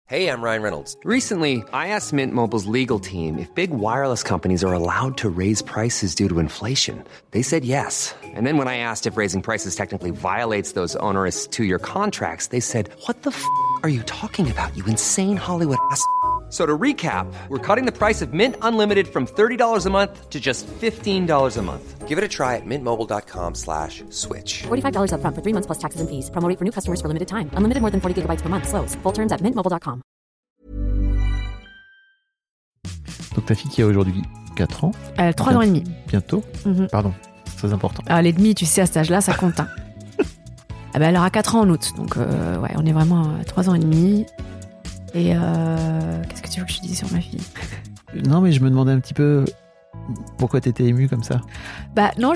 Hey, I'm Ryan Reynolds. Recently, I asked Mint Mobile's legal team if big wireless companies are allowed to raise prices due to inflation. They said yes. And then when I asked if raising prices technically violates those onerous two-year contracts, they said, "What the f*** are you talking about, you insane Hollywood ass?" So to recap, we're cutting the price of Mint Unlimited from $30 a month to just $15 a month. Give it a try at mintmobile.com/switch. $45 up front for 3 months plus taxes and fees. Promo rate for new customers for limited time. Unlimited more than 40 gigabytes per month. Slows full terms at mintmobile.com. Donc ta fille qui a aujourd'hui 4 ans. 3 ans et demi. Bientôt. Pardon, c'est très important. Les demi, tu sais, à cet âge-là, ça compte. Hein. Elle aura 4 ans en août. Donc, ouais, on est vraiment à 3 ans et demi. Et qu'est-ce que tu veux que je te dise sur ma fille? Non, mais je me demandais un petit peu pourquoi t'étais émue comme ça. Non,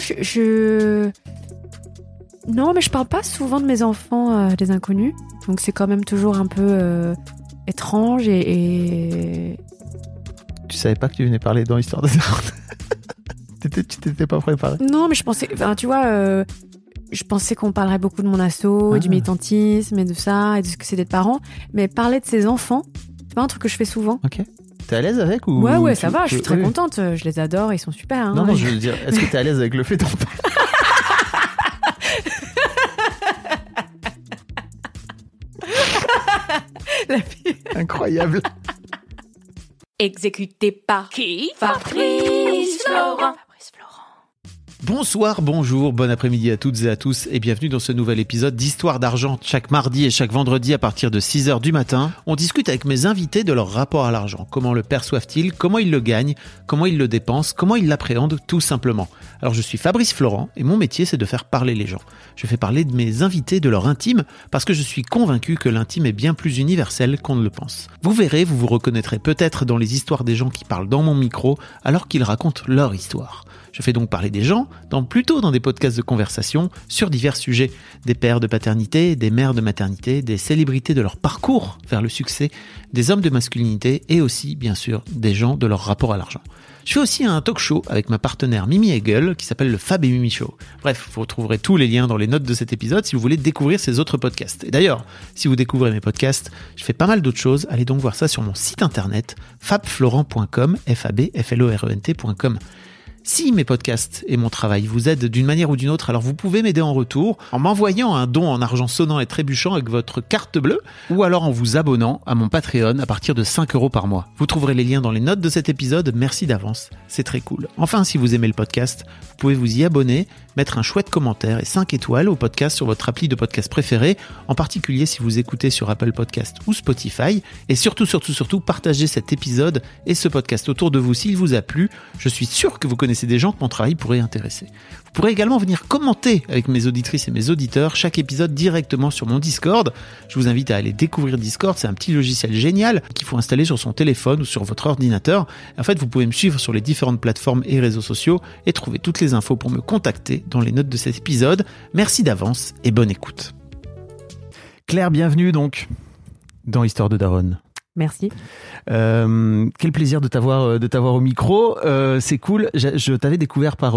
non, mais je parle pas souvent de mes enfants des inconnus. Donc c'est quand même toujours un peu étrange et... Tu savais pas que tu venais parler dans l'histoire de Daron? Tu t'étais pas préparé? Non, mais je pensais... Enfin, tu vois... Je pensais qu'on parlerait beaucoup de mon asso, et du militantisme et de ça, et de ce que c'est d'être parent. Mais parler de ses enfants, c'est pas un truc que je fais souvent. Ok. T'es à l'aise avec ou... Ouais, ça va, je suis très contente. Je les adore, ils sont super. Hein. Non, je veux dire, est-ce que t'es à l'aise avec le fait d'en parler? Incroyable. Exécuté par qui? Fabrice Florent. Bonsoir, bonjour, bon après-midi à toutes et à tous et bienvenue dans ce nouvel épisode d'Histoire d'argent. Chaque mardi et chaque vendredi à partir de 6h du matin, on discute avec mes invités de leur rapport à l'argent. Comment le perçoivent-ils? Comment ils le gagnent? Comment ils le dépensent? Comment ils l'appréhendent tout simplement? Alors je suis Fabrice Florent et mon métier c'est de faire parler les gens. Je fais parler de mes invités de leur intime parce que je suis convaincu que l'intime est bien plus universel qu'on ne le pense. Vous verrez, vous vous reconnaîtrez peut-être dans les histoires des gens qui parlent dans mon micro alors qu'ils racontent leur histoire. Je fais donc parler des gens, plutôt dans des podcasts de conversation sur divers sujets. Des pères de paternité, des mères de maternité, des célébrités de leur parcours vers le succès, des hommes de masculinité et aussi, bien sûr, des gens de leur rapport à l'argent. Je fais aussi un talk show avec ma partenaire Mimi Hegel qui s'appelle le Fab et Mimi Show. Bref, vous retrouverez tous les liens dans les notes de cet épisode si vous voulez découvrir ces autres podcasts. Et d'ailleurs, si vous découvrez mes podcasts, je fais pas mal d'autres choses. Allez donc voir ça sur mon site internet fabflorent.com, fabflorent.com. Si mes podcasts et mon travail vous aident d'une manière ou d'une autre, alors vous pouvez m'aider en retour en m'envoyant un don en argent sonnant et trébuchant avec votre carte bleue ou alors en vous abonnant à mon Patreon à partir de 5 € par mois. Vous trouverez les liens dans les notes de cet épisode. Merci d'avance, c'est très cool. Enfin, si vous aimez le podcast, vous pouvez vous y abonner, mettre un chouette commentaire et 5 étoiles au podcast sur votre appli de podcast préféré, en particulier si vous écoutez sur Apple Podcast ou Spotify. Et surtout, partagez cet épisode et ce podcast autour de vous s'il vous a plu. Je suis sûr que vous connaissez des gens que mon travail pourrait intéresser. Vous pourrez également venir commenter avec mes auditrices et mes auditeurs chaque épisode directement sur mon Discord. Je vous invite à aller découvrir Discord, c'est un petit logiciel génial qu'il faut installer sur son téléphone ou sur votre ordinateur. En fait, vous pouvez me suivre sur les différentes plateformes et réseaux sociaux et trouver toutes les infos pour me contacter dans les notes de cet épisode. Merci d'avance et bonne écoute. Claire, bienvenue donc dans Histoire de Daron. Merci. Quel plaisir de t'avoir au micro. C'est cool. Je t'avais découvert par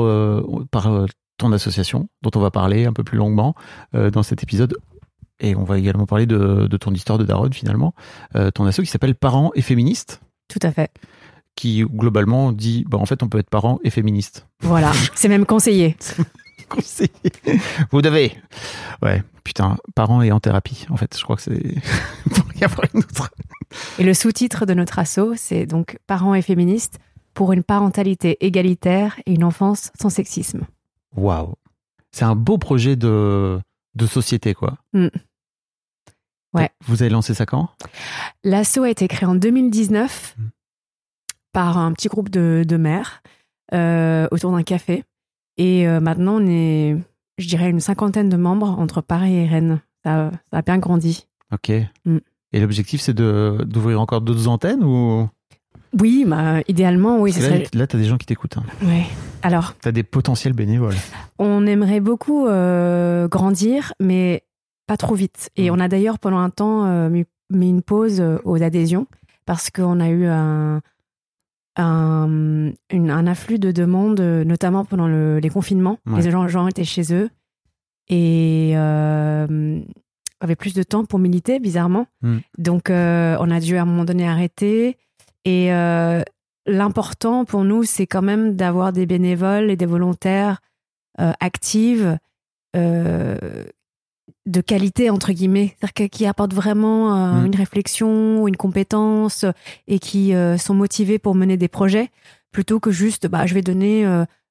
ton association, dont on va parler un peu plus longuement dans cet épisode. Et on va également parler de ton histoire de Daron finalement. Ton asso qui s'appelle Parents et Féministes. Tout à fait. Qui globalement dit, en fait, on peut être parent et féministe. Voilà, c'est même conseillé. Conseillé. Vous devez. Ouais, putain, parents et en thérapie. En fait, je crois que c'est pour y avoir une autre. Et le sous-titre de notre asso, c'est donc Parents et féministes pour une parentalité égalitaire et une enfance sans sexisme. Waouh. C'est un beau projet de société, quoi. Ouais. Vous avez lancé ça quand? L'asso a été créé en 2019 par un petit groupe de mères autour d'un café. Et maintenant, on est, je dirais, une 50aine de membres entre Paris et Rennes. Ça a bien grandi. Ok. Et l'objectif, c'est d'ouvrir encore d'autres antennes ou... Oui, idéalement, oui. Là, tu as des gens qui t'écoutent. Hein. Oui. Alors... Tu as des potentiels bénévoles. On aimerait beaucoup grandir, mais pas trop vite. Et on a d'ailleurs, pendant un temps, mis une pause aux adhésions parce qu'on a eu un afflux de demandes, notamment pendant les confinements. Ouais. Les gens étaient chez eux. Et avait plus de temps pour militer, bizarrement. Donc, on a dû à un moment donné arrêter. Et l'important pour nous, c'est quand même d'avoir des bénévoles et des volontaires actives de qualité, entre guillemets. C'est-à-dire qui apportent vraiment une réflexion ou une compétence et qui sont motivés pour mener des projets, plutôt que juste, je vais donner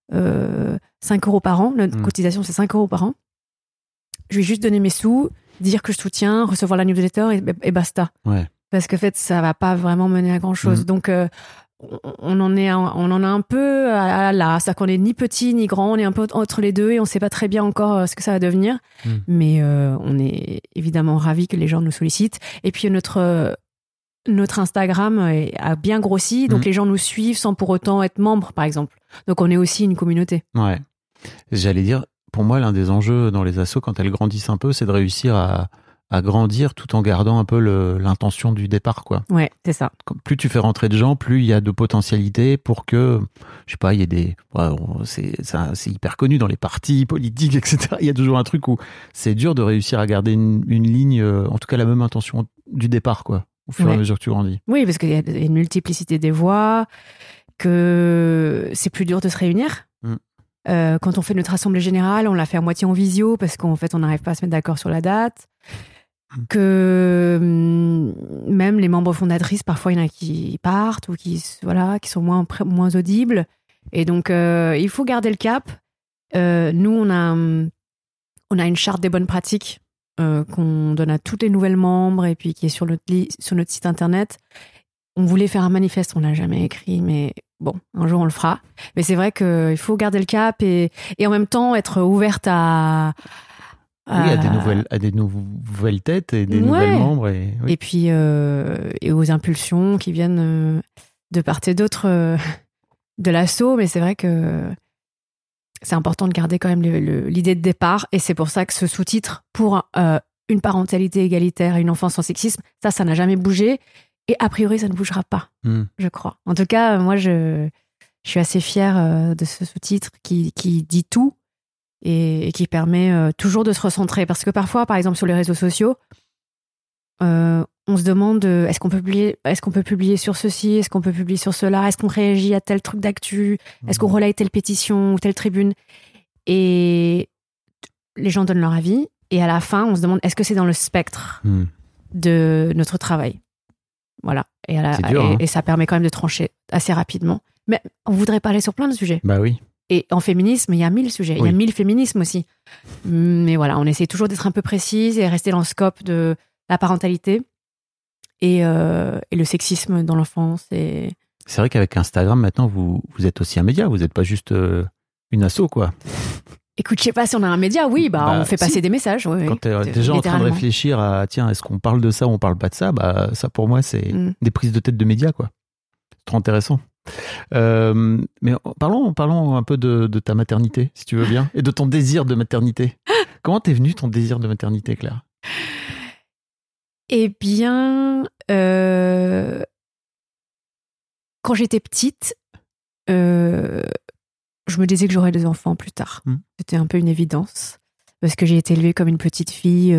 5 euros par an. Notre cotisation, c'est 5 euros par an. Je vais juste donner mes sous, dire que je soutiens, recevoir la newsletter et basta. Ouais. Parce que, en fait, ça va pas vraiment mener à grand-chose. Donc, on en a un peu là. C'est-à-dire qu'on est ni petit ni grand, on est un peu entre les deux et on sait pas très bien encore ce que ça va devenir. Mais on est évidemment ravis que les gens nous sollicitent. Et puis, notre Instagram a bien grossi, donc les gens nous suivent sans pour autant être membres, par exemple. Donc, on est aussi une communauté. Ouais. J'allais dire, pour moi, l'un des enjeux dans les assos, quand elles grandissent un peu, c'est de réussir à grandir tout en gardant un peu l'intention du départ, quoi. Ouais, c'est ça. Plus tu fais rentrer de gens, plus il y a de potentialités pour que, je sais pas, il y ait des... Ouais, c'est hyper connu dans les partis politiques, etc. Il y a toujours un truc où c'est dur de réussir à garder une ligne, en tout cas la même intention du départ, quoi, au fur et à mesure que tu grandis. Oui, parce qu'il y a une multiplicité des voix, que c'est plus dur de se réunir. Quand on fait notre assemblée générale, on l'a fait à moitié en visio parce qu'en fait, on n'arrive pas à se mettre d'accord sur la date. Que même les membres fondatrices, parfois, il y en a qui partent ou qui sont moins audibles. Et donc, il faut garder le cap. Nous, on a une charte des bonnes pratiques qu'on donne à tous les nouvelles membres et puis qui est sur notre site internet. On voulait faire un manifeste, on l'a jamais écrit, mais bon, un jour on le fera. Mais c'est vrai qu'il faut garder le cap et en même temps être ouverte à des nouvelles têtes et des nouvelles membres. Et puis et aux impulsions qui viennent de part et d'autre de l'asso. Mais c'est vrai que c'est important de garder quand même l'idée de départ. Et c'est pour ça que ce sous-titre pour une parentalité égalitaire et une enfance sans sexisme, ça n'a jamais bougé. Et a priori, ça ne bougera pas, je crois. En tout cas, moi, je suis assez fière de ce sous-titre qui dit tout et qui permet toujours de se recentrer. Parce que parfois, par exemple, sur les réseaux sociaux, on se demande est-ce qu'on peut publier sur ceci, est-ce qu'on peut publier sur cela, est-ce qu'on réagit à tel truc d'actu, est-ce qu'on relaye telle pétition ou telle tribune. Et les gens donnent leur avis. Et à la fin, on se demande est-ce que c'est dans le spectre de notre travail. Voilà. Et ça permet quand même de trancher assez rapidement. Mais on voudrait parler sur plein de sujets. Bah oui. Et en féminisme, il y a 1000 sujets. Il y a 1000 féminismes aussi. Mais voilà, on essaie toujours d'être un peu précise et rester dans le scope de la parentalité et le sexisme dans l'enfance. C'est vrai qu'avec Instagram, maintenant, vous êtes aussi un média. Vous n'êtes pas juste une asso, quoi. Écoute, je sais pas si on a un média, on fait passer des messages. Quand t'es déjà en train de réfléchir à, tiens, est-ce qu'on parle de ça ou on parle pas de ça, ça pour moi, c'est des prises de tête de médias, quoi. C'est trop intéressant. Mais parlons un peu de ta maternité, si tu veux bien, et de ton désir de maternité. Comment t'es venu ton désir de maternité, Claire ? Eh bien, quand j'étais petite, je me disais que j'aurais des enfants plus tard. C'était un peu une évidence. Parce que j'ai été élevée comme une petite fille.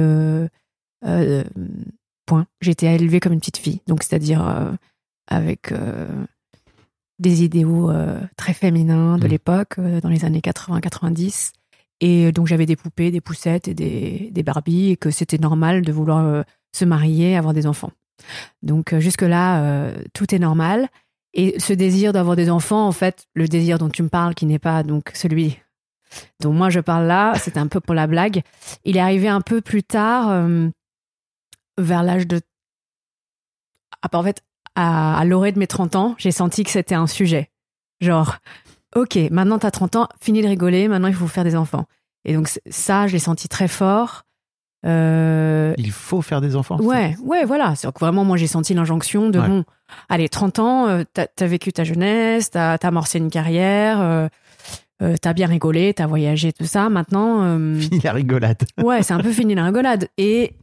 Point. J'ai été élevée comme une petite fille. Donc, c'est-à-dire avec des idéaux très féminins de l'époque, dans les années 80-90. Et donc, j'avais des poupées, des poussettes et des Barbies. Et que c'était normal de vouloir se marier, avoir des enfants. Donc, jusque-là, tout est normal. Et ce désir d'avoir des enfants, en fait, le désir dont tu me parles, qui n'est pas donc celui dont moi je parle là, c'était un peu pour la blague, il est arrivé un peu plus tard, vers l'âge de... En fait, à l'orée de mes 30 ans, j'ai senti que c'était un sujet. Genre, ok, maintenant t'as 30 ans, fini de rigoler, maintenant il faut faire des enfants. Et donc ça, je l'ai senti très fort. Il faut faire des enfants. Ouais, voilà. C'est vraiment, moi, j'ai senti l'injonction de bon, allez, 30 ans, t'as vécu ta jeunesse, t'as amorcé une carrière, t'as bien rigolé, t'as voyagé, tout ça. Maintenant, fini la rigolade. Ouais, c'est un peu fini la rigolade. Et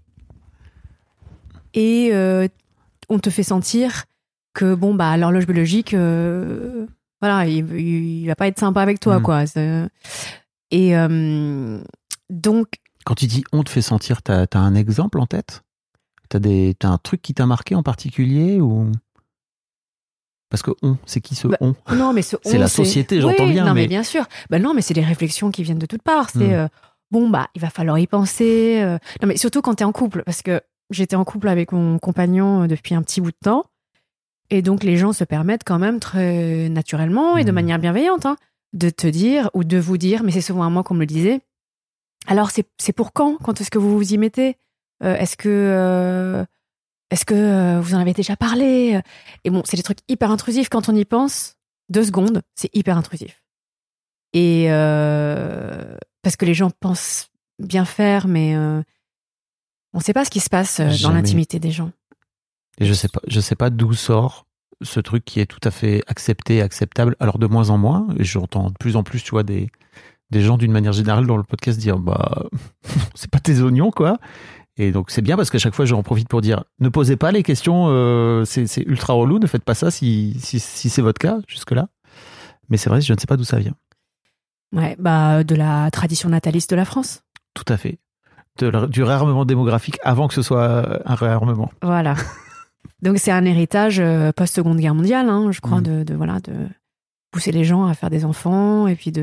on te fait sentir que bon, bah, l'horloge biologique, voilà, il va pas être sympa avec toi, quoi. Et donc, Quand tu dis on te fait sentir, t'as un exemple en tête? T'as un truc qui t'a marqué en particulier ou... Parce que c'est qui ce on? Non, mais c'est la société, j'entends bien. Non, mais bien sûr. Non, mais c'est des réflexions qui viennent de toutes parts. C'est il va falloir y penser. Non, mais surtout quand t'es en couple, parce que j'étais en couple avec mon compagnon depuis un petit bout de temps, et donc les gens se permettent quand même très naturellement et de manière bienveillante de te dire ou de vous dire, mais c'est souvent à moi qu'on me le disait. Alors c'est pour quand est-ce que vous vous y mettez? Est-ce que vous en avez déjà parlé? Et bon, c'est des trucs hyper intrusifs. Quand on y pense, 2 secondes, c'est hyper intrusif. Et parce que les gens pensent bien faire, mais on ne sait pas ce qui se passe dans l'intimité des gens. Et je sais pas d'où sort ce truc qui est tout à fait accepté, acceptable. Alors de moins en moins, et j'entends de plus en plus, tu vois, des gens d'une manière générale dans le podcast dire, c'est pas tes oignons, quoi. Et donc c'est bien parce qu'à chaque fois j'en profite pour dire, ne posez pas les questions, c'est ultra relou, ne faites pas ça si c'est votre cas jusque-là. Mais c'est vrai, je ne sais pas d'où ça vient. Ouais, de la tradition nataliste de la France. Tout à fait. Du réarmement démographique avant que ce soit un réarmement. Voilà. Donc c'est un héritage post-Seconde Guerre mondiale, je crois, de pousser les gens à faire des enfants et puis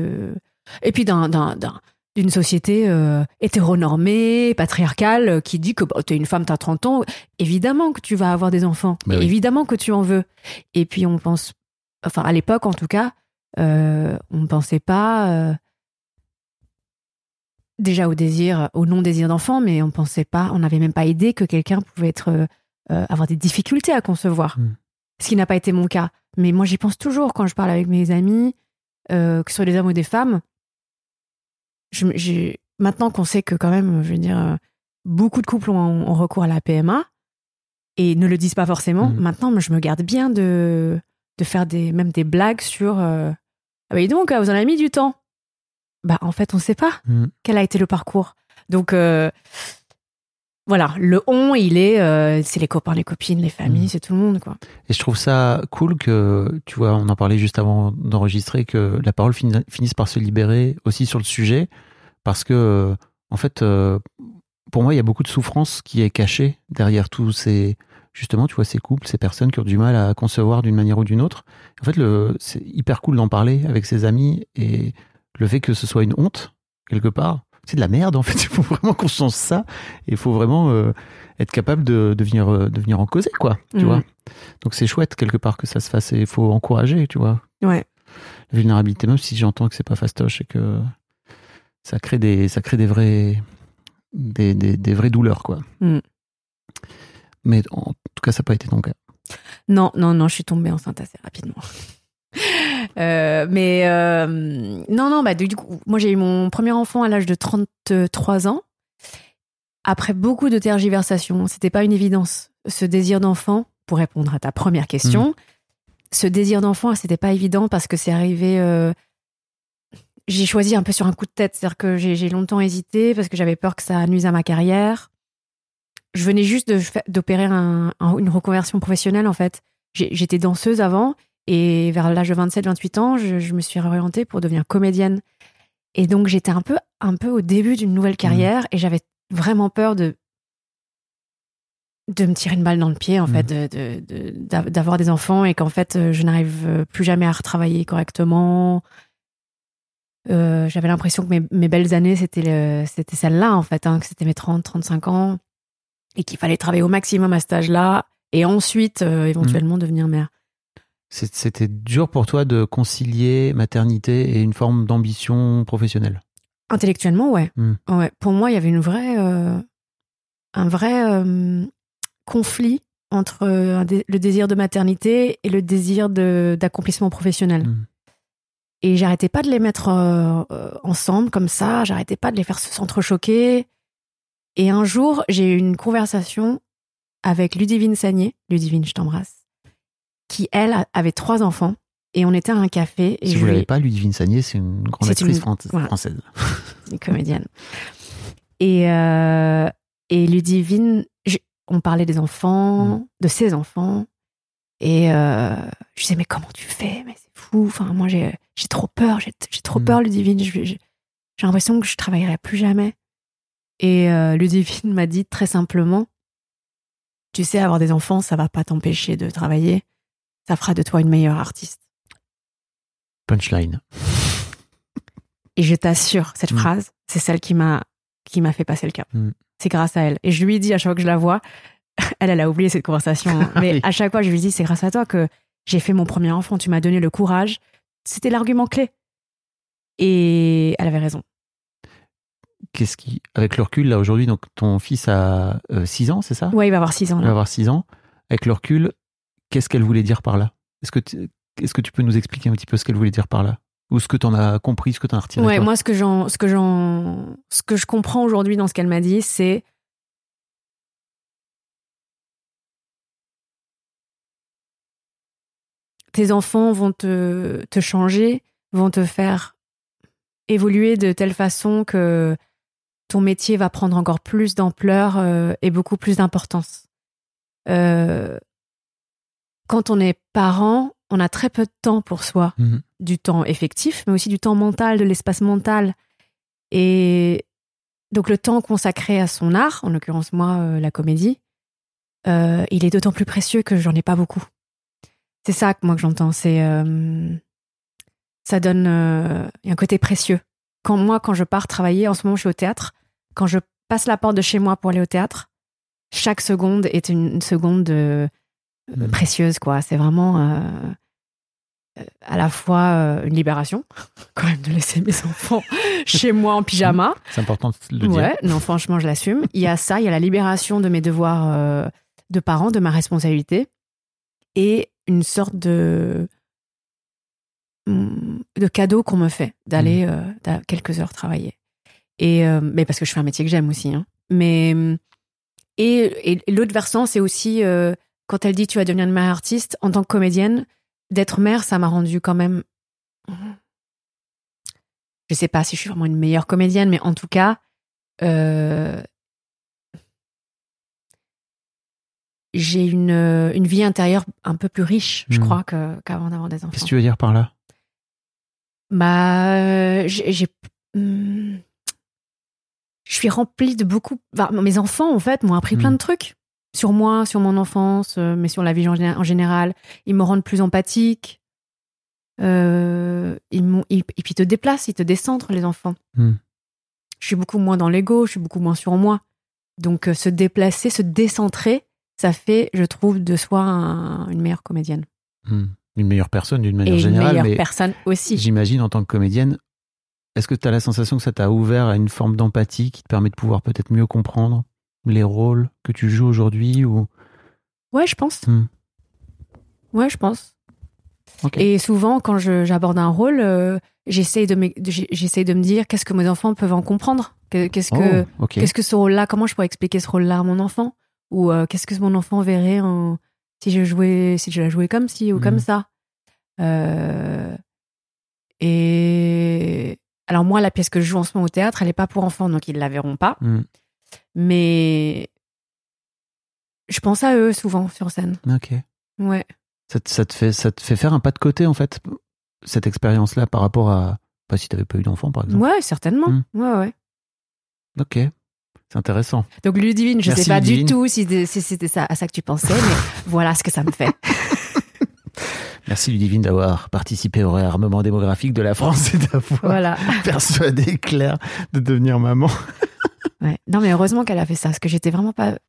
d'une société hétéronormée, patriarcale, qui dit que t'es une femme, t'as 30 ans, évidemment que tu vas avoir des enfants, évidemment que tu en veux. Et puis on pense, enfin à l'époque en tout cas, on ne pensait pas déjà au non-désir d'enfant, mais on n'avait même pas idée que quelqu'un pouvait avoir des difficultés à concevoir. Ce qui n'a pas été mon cas. Mais moi j'y pense toujours quand je parle avec mes amis, que ce soit des hommes ou des femmes. Maintenant qu'on sait que quand même, je veux dire, beaucoup de couples ont recours à la PMA et ne le disent pas forcément, maintenant je me garde bien de faire même des blagues sur ah bah dis donc, vous en avez mis du temps. En fait, on ne sait pas quel a été le parcours. Donc voilà, le c'est les copains, les copines, les familles, c'est tout le monde, quoi. Et je trouve ça cool que, tu vois, on en parlait juste avant d'enregistrer, que la parole finisse par se libérer aussi sur le sujet, parce que, en fait, pour moi, il y a beaucoup de souffrance qui est cachée derrière tous ces, justement, tu vois, ces couples, ces personnes qui ont du mal à concevoir d'une manière ou d'une autre. En fait, c'est hyper cool d'en parler avec ses amis, et le fait que ce soit une honte, quelque part, c'est de la merde, en fait. Il faut vraiment qu'on change ça. Et il faut vraiment être capable de venir en causer, quoi. Tu vois. Donc c'est chouette, quelque part, que ça se fasse. Et il faut encourager, tu vois. Ouais. La vulnérabilité, même si j'entends que c'est pas fastoche et que ça crée des vraies douleurs, quoi. Mais en tout cas, ça n'a pas été ton cas. Non, je suis tombée enceinte assez rapidement. Du coup, moi j'ai eu mon premier enfant à l'âge de 33 ans. Après beaucoup de tergiversations, c'était pas une évidence. Ce désir d'enfant, pour répondre à ta première question, ce désir d'enfant, c'était pas évident parce que c'est arrivé. J'ai choisi un peu sur un coup de tête, c'est-à-dire que j'ai longtemps hésité parce que j'avais peur que ça nuise à ma carrière. Je venais juste d'opérer une reconversion professionnelle, en fait. J'étais danseuse avant. Et vers l'âge de 27-28 ans, je me suis réorientée pour devenir comédienne. Et donc, j'étais un peu au début d'une nouvelle carrière et j'avais vraiment peur de me tirer une balle dans le pied, en fait, d'avoir des enfants et qu'en fait, je n'arrive plus jamais à retravailler correctement. J'avais l'impression que mes belles années, c'était celles-là, en fait, que c'était mes 30-35 ans et qu'il fallait travailler au maximum à cet âge-là et ensuite, éventuellement, devenir mère. C'était dur pour toi de concilier maternité et une forme d'ambition professionnelle? Intellectuellement, ouais. Ouais. Pour moi, il y avait un vrai conflit entre le désir de maternité et le désir d'accomplissement professionnel. Et j'arrêtais pas de les mettre ensemble comme ça, j'arrêtais pas de les faire s'entrechoquer. Et un jour, j'ai eu une conversation avec Ludivine Sagné. Ludivine, je t'embrasse. Qui, elle, avait 3 enfants. Et on était à un café. Et si vous ne l'avez pas, Ludivine Sagné, c'est une grande actrice française. C'est une comédienne. Et Ludivine, on parlait des enfants, de ses enfants. Et je disais, mais comment tu fais? Mais c'est fou. Enfin, moi, j'ai trop peur. J'ai trop peur, Ludivine. J'ai l'impression que je ne travaillerai plus jamais. Et Ludivine m'a dit très simplement, tu sais, avoir des enfants, ça va pas t'empêcher de travailler. Ça fera de toi une meilleure artiste. Punchline. Et je t'assure, cette phrase, c'est celle qui m'a fait passer le cap. C'est grâce à elle. Et je lui dis à chaque fois que je la vois, elle a oublié cette conversation, hein, mais oui. À chaque fois, je lui dis, c'est grâce à toi que j'ai fait mon premier enfant. Tu m'as donné le courage. C'était l'argument clé. Et elle avait raison. Avec le recul, là, aujourd'hui, donc ton fils a 6 ans, c'est ça ? Ouais, il va avoir 6 ans. Là. Il va avoir 6 ans. Avec le recul, qu'est-ce qu'elle voulait dire par là ? Est-ce que tu peux nous expliquer un petit peu ce qu'elle voulait dire par là ? Ou ce que tu en as compris, ce que tu en as retiré ? Ouais, toi ? moi, ce que je comprends aujourd'hui dans ce qu'elle m'a dit, c'est tes enfants vont te changer, vont te faire évoluer de telle façon que ton métier va prendre encore plus d'ampleur et beaucoup plus d'importance. Quand on est parent, on a très peu de temps pour soi, du temps effectif, mais aussi du temps mental, de l'espace mental. Et donc le temps consacré à son art, en l'occurrence moi, la comédie, il est d'autant plus précieux que j'en ai pas beaucoup. C'est ça que moi que j'entends, c'est ça donne un côté précieux. Quand je pars travailler, en ce moment je suis au théâtre, quand je passe la porte de chez moi pour aller au théâtre, chaque seconde est une seconde précieuse, quoi. C'est vraiment à la fois une libération, quand même, de laisser mes enfants chez moi en pyjama. C'est important de le dire. Ouais, non, franchement, je l'assume. Il y a ça, il y a la libération de mes devoirs de parents, de ma responsabilité, et une sorte de cadeau qu'on me fait d'aller quelques heures travailler. Mais parce que je fais un métier que j'aime aussi. Hein. Mais et l'autre versant, c'est aussi quand elle dit tu vas devenir une mère artiste, en tant que comédienne, d'être mère, ça m'a rendu quand même. Je sais pas si je suis vraiment une meilleure comédienne, mais en tout cas, j'ai une vie intérieure un peu plus riche, je crois, qu'avant d'avoir des enfants. Qu'est-ce que tu veux dire par là ? Je suis remplie de beaucoup. Enfin, mes enfants, en fait, m'ont appris plein de trucs sur moi, sur mon enfance, mais sur la vie en général. Ils me rendent plus empathique. Et puis ils te déplacent, ils te décentrent, les enfants. Je suis beaucoup moins dans l'ego, je suis beaucoup moins sur moi. Donc, se déplacer, se décentrer, ça fait, je trouve, de soi une meilleure comédienne. Une meilleure personne d'une manière générale. Une meilleure personne aussi. J'imagine, en tant que comédienne, est-ce que tu as la sensation que ça t'a ouvert à une forme d'empathie qui te permet de pouvoir peut-être mieux comprendre les rôles que tu joues aujourd'hui ou... Ouais, je pense. Ouais, je pense. Okay. Et souvent, quand j'aborde un rôle, j'essaye de me dire qu'est-ce que mes enfants peuvent en comprendre. Qu'est-ce que ce rôle-là, comment je pourrais expliquer ce rôle-là à mon enfant ? Ou qu'est-ce que mon enfant verrait si je la jouais comme ci ou comme ça. Et alors moi, la pièce que je joue en ce moment au théâtre, elle n'est pas pour enfants, donc ils ne la verront pas. Mais je pense à eux souvent sur scène. Ok. Ouais. Ça te fait faire un pas de côté, en fait, cette expérience-là, par rapport à... Pas si tu n'avais pas eu d'enfant, par exemple. Ouais, certainement. Ouais. Ok. C'est intéressant. Donc Ludivine, je ne sais pas Ludivine. du tout si c'était à ça que tu pensais, mais voilà ce que ça me fait. Merci Ludivine d'avoir participé au réarmement démographique de la France et d'avoir persuadé Claire de devenir maman. Ouais. Non mais heureusement qu'elle a fait ça, parce que j'étais vraiment pas...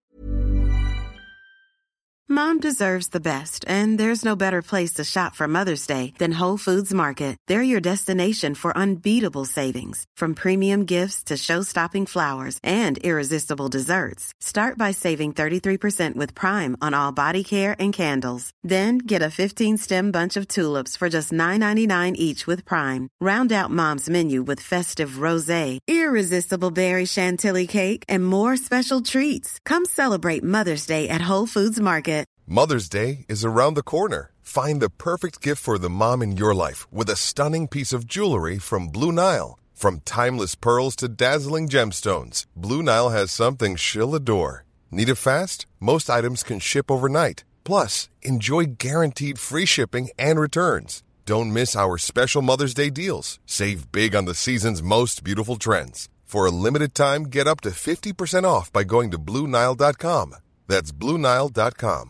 Mom deserves the best, and there's no better place to shop for Mother's Day than Whole Foods Market. They're your destination for unbeatable savings, from premium gifts to show-stopping flowers and irresistible desserts. Start by saving 33% with Prime on all body care and candles. Then get a 15-stem bunch of tulips for just $9.99 each with Prime. Round out Mom's menu with festive rosé, irresistible berry chantilly cake, and more special treats. Come celebrate Mother's Day at Whole Foods Market. Mother's Day is around the corner. Find the perfect gift for the mom in your life with a stunning piece of jewelry from Blue Nile. From timeless pearls to dazzling gemstones, Blue Nile has something she'll adore. Need it fast? Most items can ship overnight. Plus, enjoy guaranteed free shipping and returns. Don't miss our special Mother's Day deals. Save big on the season's most beautiful trends. For a limited time, get up to 50% off by going to BlueNile.com. That's BlueNile.com.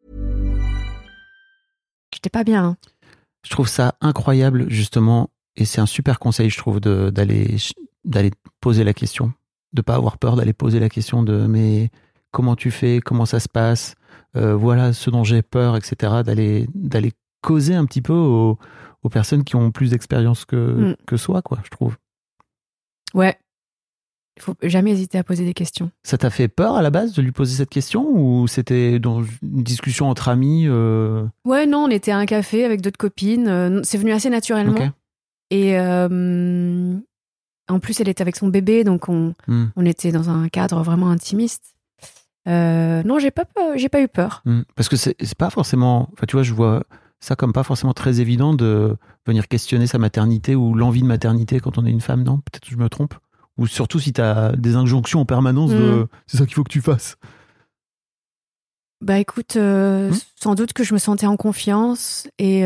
J'étais pas bien. Hein. Je trouve ça incroyable, justement, et c'est un super conseil, je trouve, d'aller poser la question, de pas avoir peur d'aller poser la question de mais comment tu fais, comment ça se passe, voilà ce dont j'ai peur, etc. D'aller causer un petit peu aux personnes qui ont plus d'expérience que soi, quoi, je trouve. Ouais. Il faut jamais hésiter à poser des questions. Ça t'a fait peur à la base de lui poser cette question ou c'était dans une discussion entre amis Ouais, non, on était à un café avec d'autres copines. C'est venu assez naturellement. Okay. Et en plus, elle était avec son bébé, donc on était dans un cadre vraiment intimiste. Non, j'ai pas eu peur. Parce que c'est pas forcément... Enfin, tu vois, je vois ça comme pas forcément très évident de venir questionner sa maternité ou l'envie de maternité quand on est une femme, non ? Peut-être que je me trompe. Ou surtout si tu as des injonctions en permanence de c'est ça qu'il faut que tu fasses. Bah écoute, sans doute que je me sentais en confiance et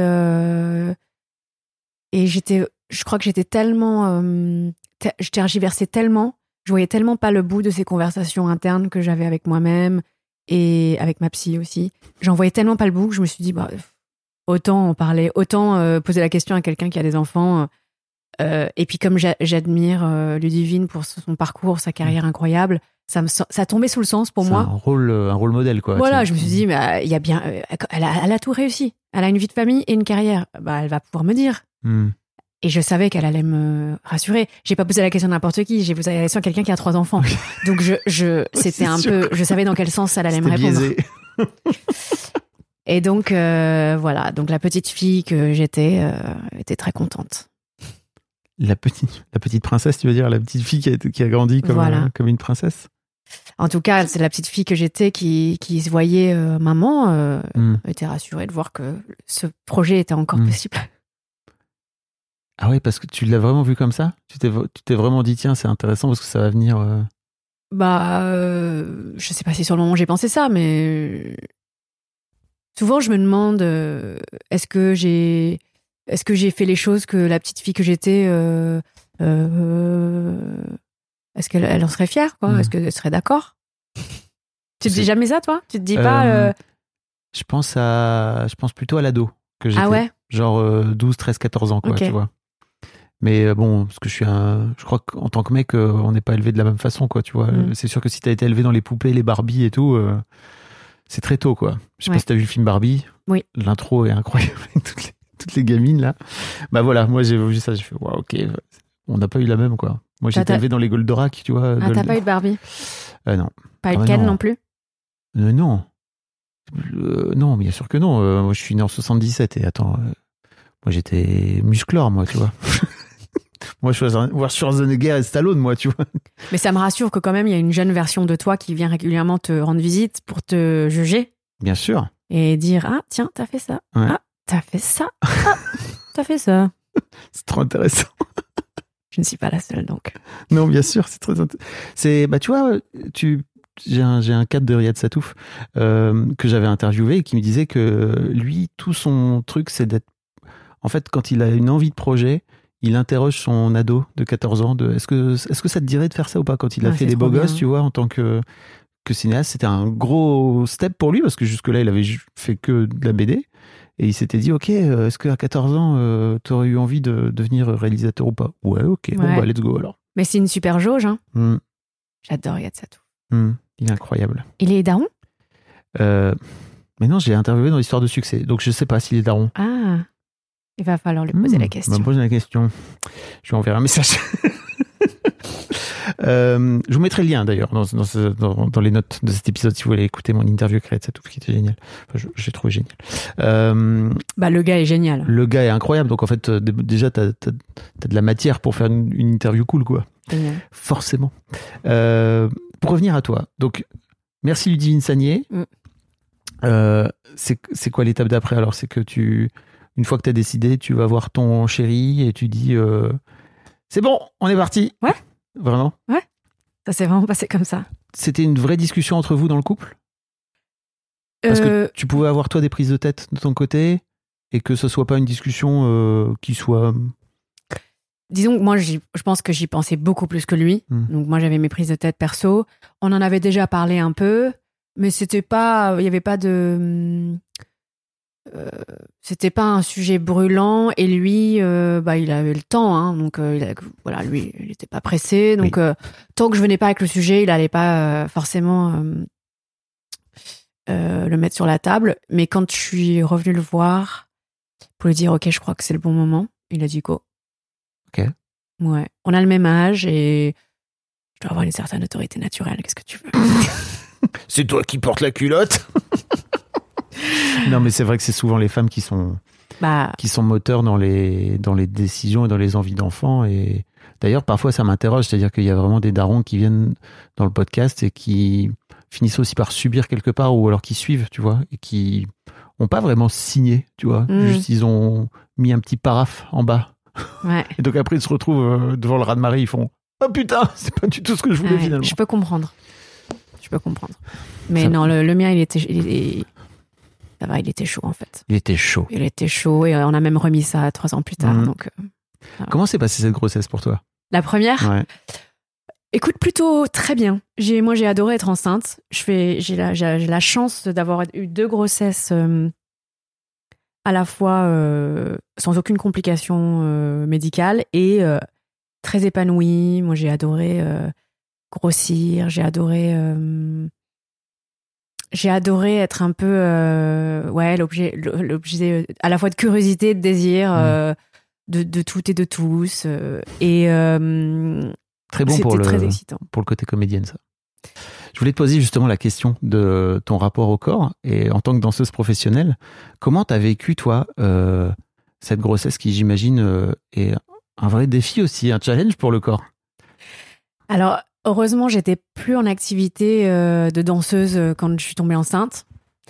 je crois que j'étais tellement, je tergiversais tellement, je voyais tellement pas le bout de ces conversations internes que j'avais avec moi-même et avec ma psy aussi. J'en voyais tellement pas le bout que je me suis dit bah autant en parler, autant poser la question à quelqu'un qui a des enfants. Et puis comme j'admire Ludivine pour son parcours, sa carrière incroyable, ça tombait sous le sens pour moi. Un rôle modèle, quoi. Voilà, je me suis dit, mais il y a bien, elle a tout réussi. Elle a une vie de famille et une carrière. Bah, elle va pouvoir me dire. Et je savais qu'elle allait me rassurer. J'ai pas posé la question à n'importe qui. J'ai posé la question à quelqu'un qui a 3 enfants. Donc c'était un peu, je savais dans quel sens elle allait me répondre. Biaisé. Et donc voilà, donc la petite fille que j'étais était très contente. La petite princesse, tu veux dire, la petite fille qui a grandi comme une princesse. En tout cas, c'est la petite fille que j'étais qui se voyait maman, était rassurée de voir que ce projet était encore possible. Ah oui, parce que tu l'as vraiment vu comme ça ? Tu t'es vraiment dit, tiens, c'est intéressant parce que ça va venir... je sais pas si sur le moment j'ai pensé ça, mais souvent je me demande, est-ce que j'ai fait les choses que la petite fille que j'étais, est-ce qu'elle en serait fière, quoi ? Est-ce qu'elle serait d'accord ? Tu te dis jamais ça, toi ? Tu te dis pas... Je pense plutôt à l'ado que j'étais. Ah ouais ? Genre 12, 13, 14 ans, quoi, okay. Tu vois. Mais bon, parce que je crois qu'en tant que mec, on n'est pas élevé de la même façon, quoi, tu vois. C'est sûr que si t'as été élevé dans les poupées, les Barbie et tout, c'est très tôt, quoi. Je sais pas si t'as vu le film Barbie. Oui. L'intro est incroyable avec toutes les gamines, là. Bah voilà, moi j'ai vu ça, j'ai fait, waouh, ok, on n'a pas eu la même, quoi. Moi j'ai été élevé dans les Goldorak, tu vois. Ah, t'as pas eu de Barbie ? Non. Pas eu de Ken non plus ? Non. Non, bien sûr que non. Moi je suis né en 77 et attends, moi j'étais musclore, moi, tu vois. Moi, je suis voir Schwarzenegger et Stallone, moi, tu vois. Mais ça me rassure que quand même, il y a une jeune version de toi qui vient régulièrement te rendre visite pour te juger. Bien sûr. Et dire, ah, tiens, t'as fait ça. Ouais. Ah, t'as fait ça. Ah, t'as fait ça. C'est trop intéressant. Je ne suis pas la seule, donc. Non, bien sûr, c'est très intéressant. Bah, tu vois, j'ai un cadre de Riyad Satouf que j'avais interviewé et qui me disait que lui, tout son truc, c'est d'être... En fait, quand il a une envie de projet... Il interroge son ado de 14 ans de est-ce que ça te dirait de faire ça ou pas quand il a fait Les Beaux Gosses, tu vois, en tant que cinéaste. C'était un gros step pour lui parce que jusque-là, il avait fait que de la BD et il s'était dit ok, est-ce qu'à 14 ans, t'aurais eu envie de devenir réalisateur ou pas ? Ouais, ok, bon bah let's go alors. Mais c'est une super jauge, hein. J'adore Riyad Satouf. Il est incroyable. Il est daron ? Mais non, je l'ai interviewé dans l'histoire de succès, donc je sais pas s'il est daron. Ah. Il va falloir lui poser la question. Poser la question. Je lui enverrai un message. Je vous mettrai le lien d'ailleurs dans les notes de cet épisode si vous voulez écouter mon interview avec Riyad Satouf qui était génial. Enfin, j'ai trouvé génial. Le gars est génial. Le gars est incroyable. Donc en fait, déjà, t'as de la matière pour faire une interview cool, quoi. Génial. Forcément. Pour revenir à toi. Donc, merci Ludivine Sagnier. C'est quoi l'étape d'après alors ? C'est que une fois que tu as décidé, tu vas voir ton chéri et tu dis c'est bon, on est parti. Ouais. Vraiment ? Ouais. Ça s'est vraiment passé comme ça. C'était une vraie discussion entre vous dans le couple ? Parce que tu pouvais avoir toi des prises de tête de ton côté et que ce soit pas une discussion qui soit... disons que moi, je pense que j'y pensais beaucoup plus que lui. Donc moi, j'avais mes prises de tête perso. On en avait déjà parlé un peu, mais c'était pas, il y avait pas de, c'était pas un sujet brûlant. Et lui, il avait le temps, hein, donc voilà, lui, il était pas pressé. Donc tant que je venais pas avec le sujet, il allait pas forcément le mettre sur la table. Mais quand je suis revenue le voir pour lui dire, ok, je crois que c'est le bon moment, il a dit go. Ok. Ouais. On a le même âge et je dois avoir une certaine autorité naturelle. Qu'est-ce que tu veux? C'est toi qui portes la culotte. Non, mais c'est vrai que c'est souvent les femmes qui sont moteurs dans les décisions et dans les envies d'enfants. Et d'ailleurs, parfois, ça m'interroge. C'est-à-dire qu'il y a vraiment des darons qui viennent dans le podcast et qui finissent aussi par subir quelque part, ou alors qui suivent, tu vois, et qui n'ont pas vraiment signé, tu vois. Juste, ils ont mis un petit paraphe en bas. Ouais. Et donc après, ils se retrouvent devant le raz-de-marée, ils font « Oh putain, c'est pas du tout ce que je voulais finalement. » Je peux comprendre. Mais ça... non, le mien, ça va, il était chaud en fait. Il était chaud et on a même remis ça 3 ans plus tard. Donc, comment s'est passée cette grossesse pour toi? La première? Ouais. Écoute, plutôt très bien. Moi, j'ai adoré être enceinte. J'ai la chance d'avoir eu 2 grossesses à la fois sans aucune complication médicale et très épanouie. Moi, j'ai adoré grossir. J'ai adoré être un peu l'objet à la fois de curiosité, de désir de tout et de tous. Très bon très excitant. Pour le côté comédienne, ça. Je voulais te poser justement la question de ton rapport au corps, et en tant que danseuse professionnelle, comment t'as vécu, toi, cette grossesse qui, j'imagine, est un vrai défi aussi, un challenge pour le corps? Alors, heureusement, j'étais plus en activité de danseuse quand je suis tombée enceinte.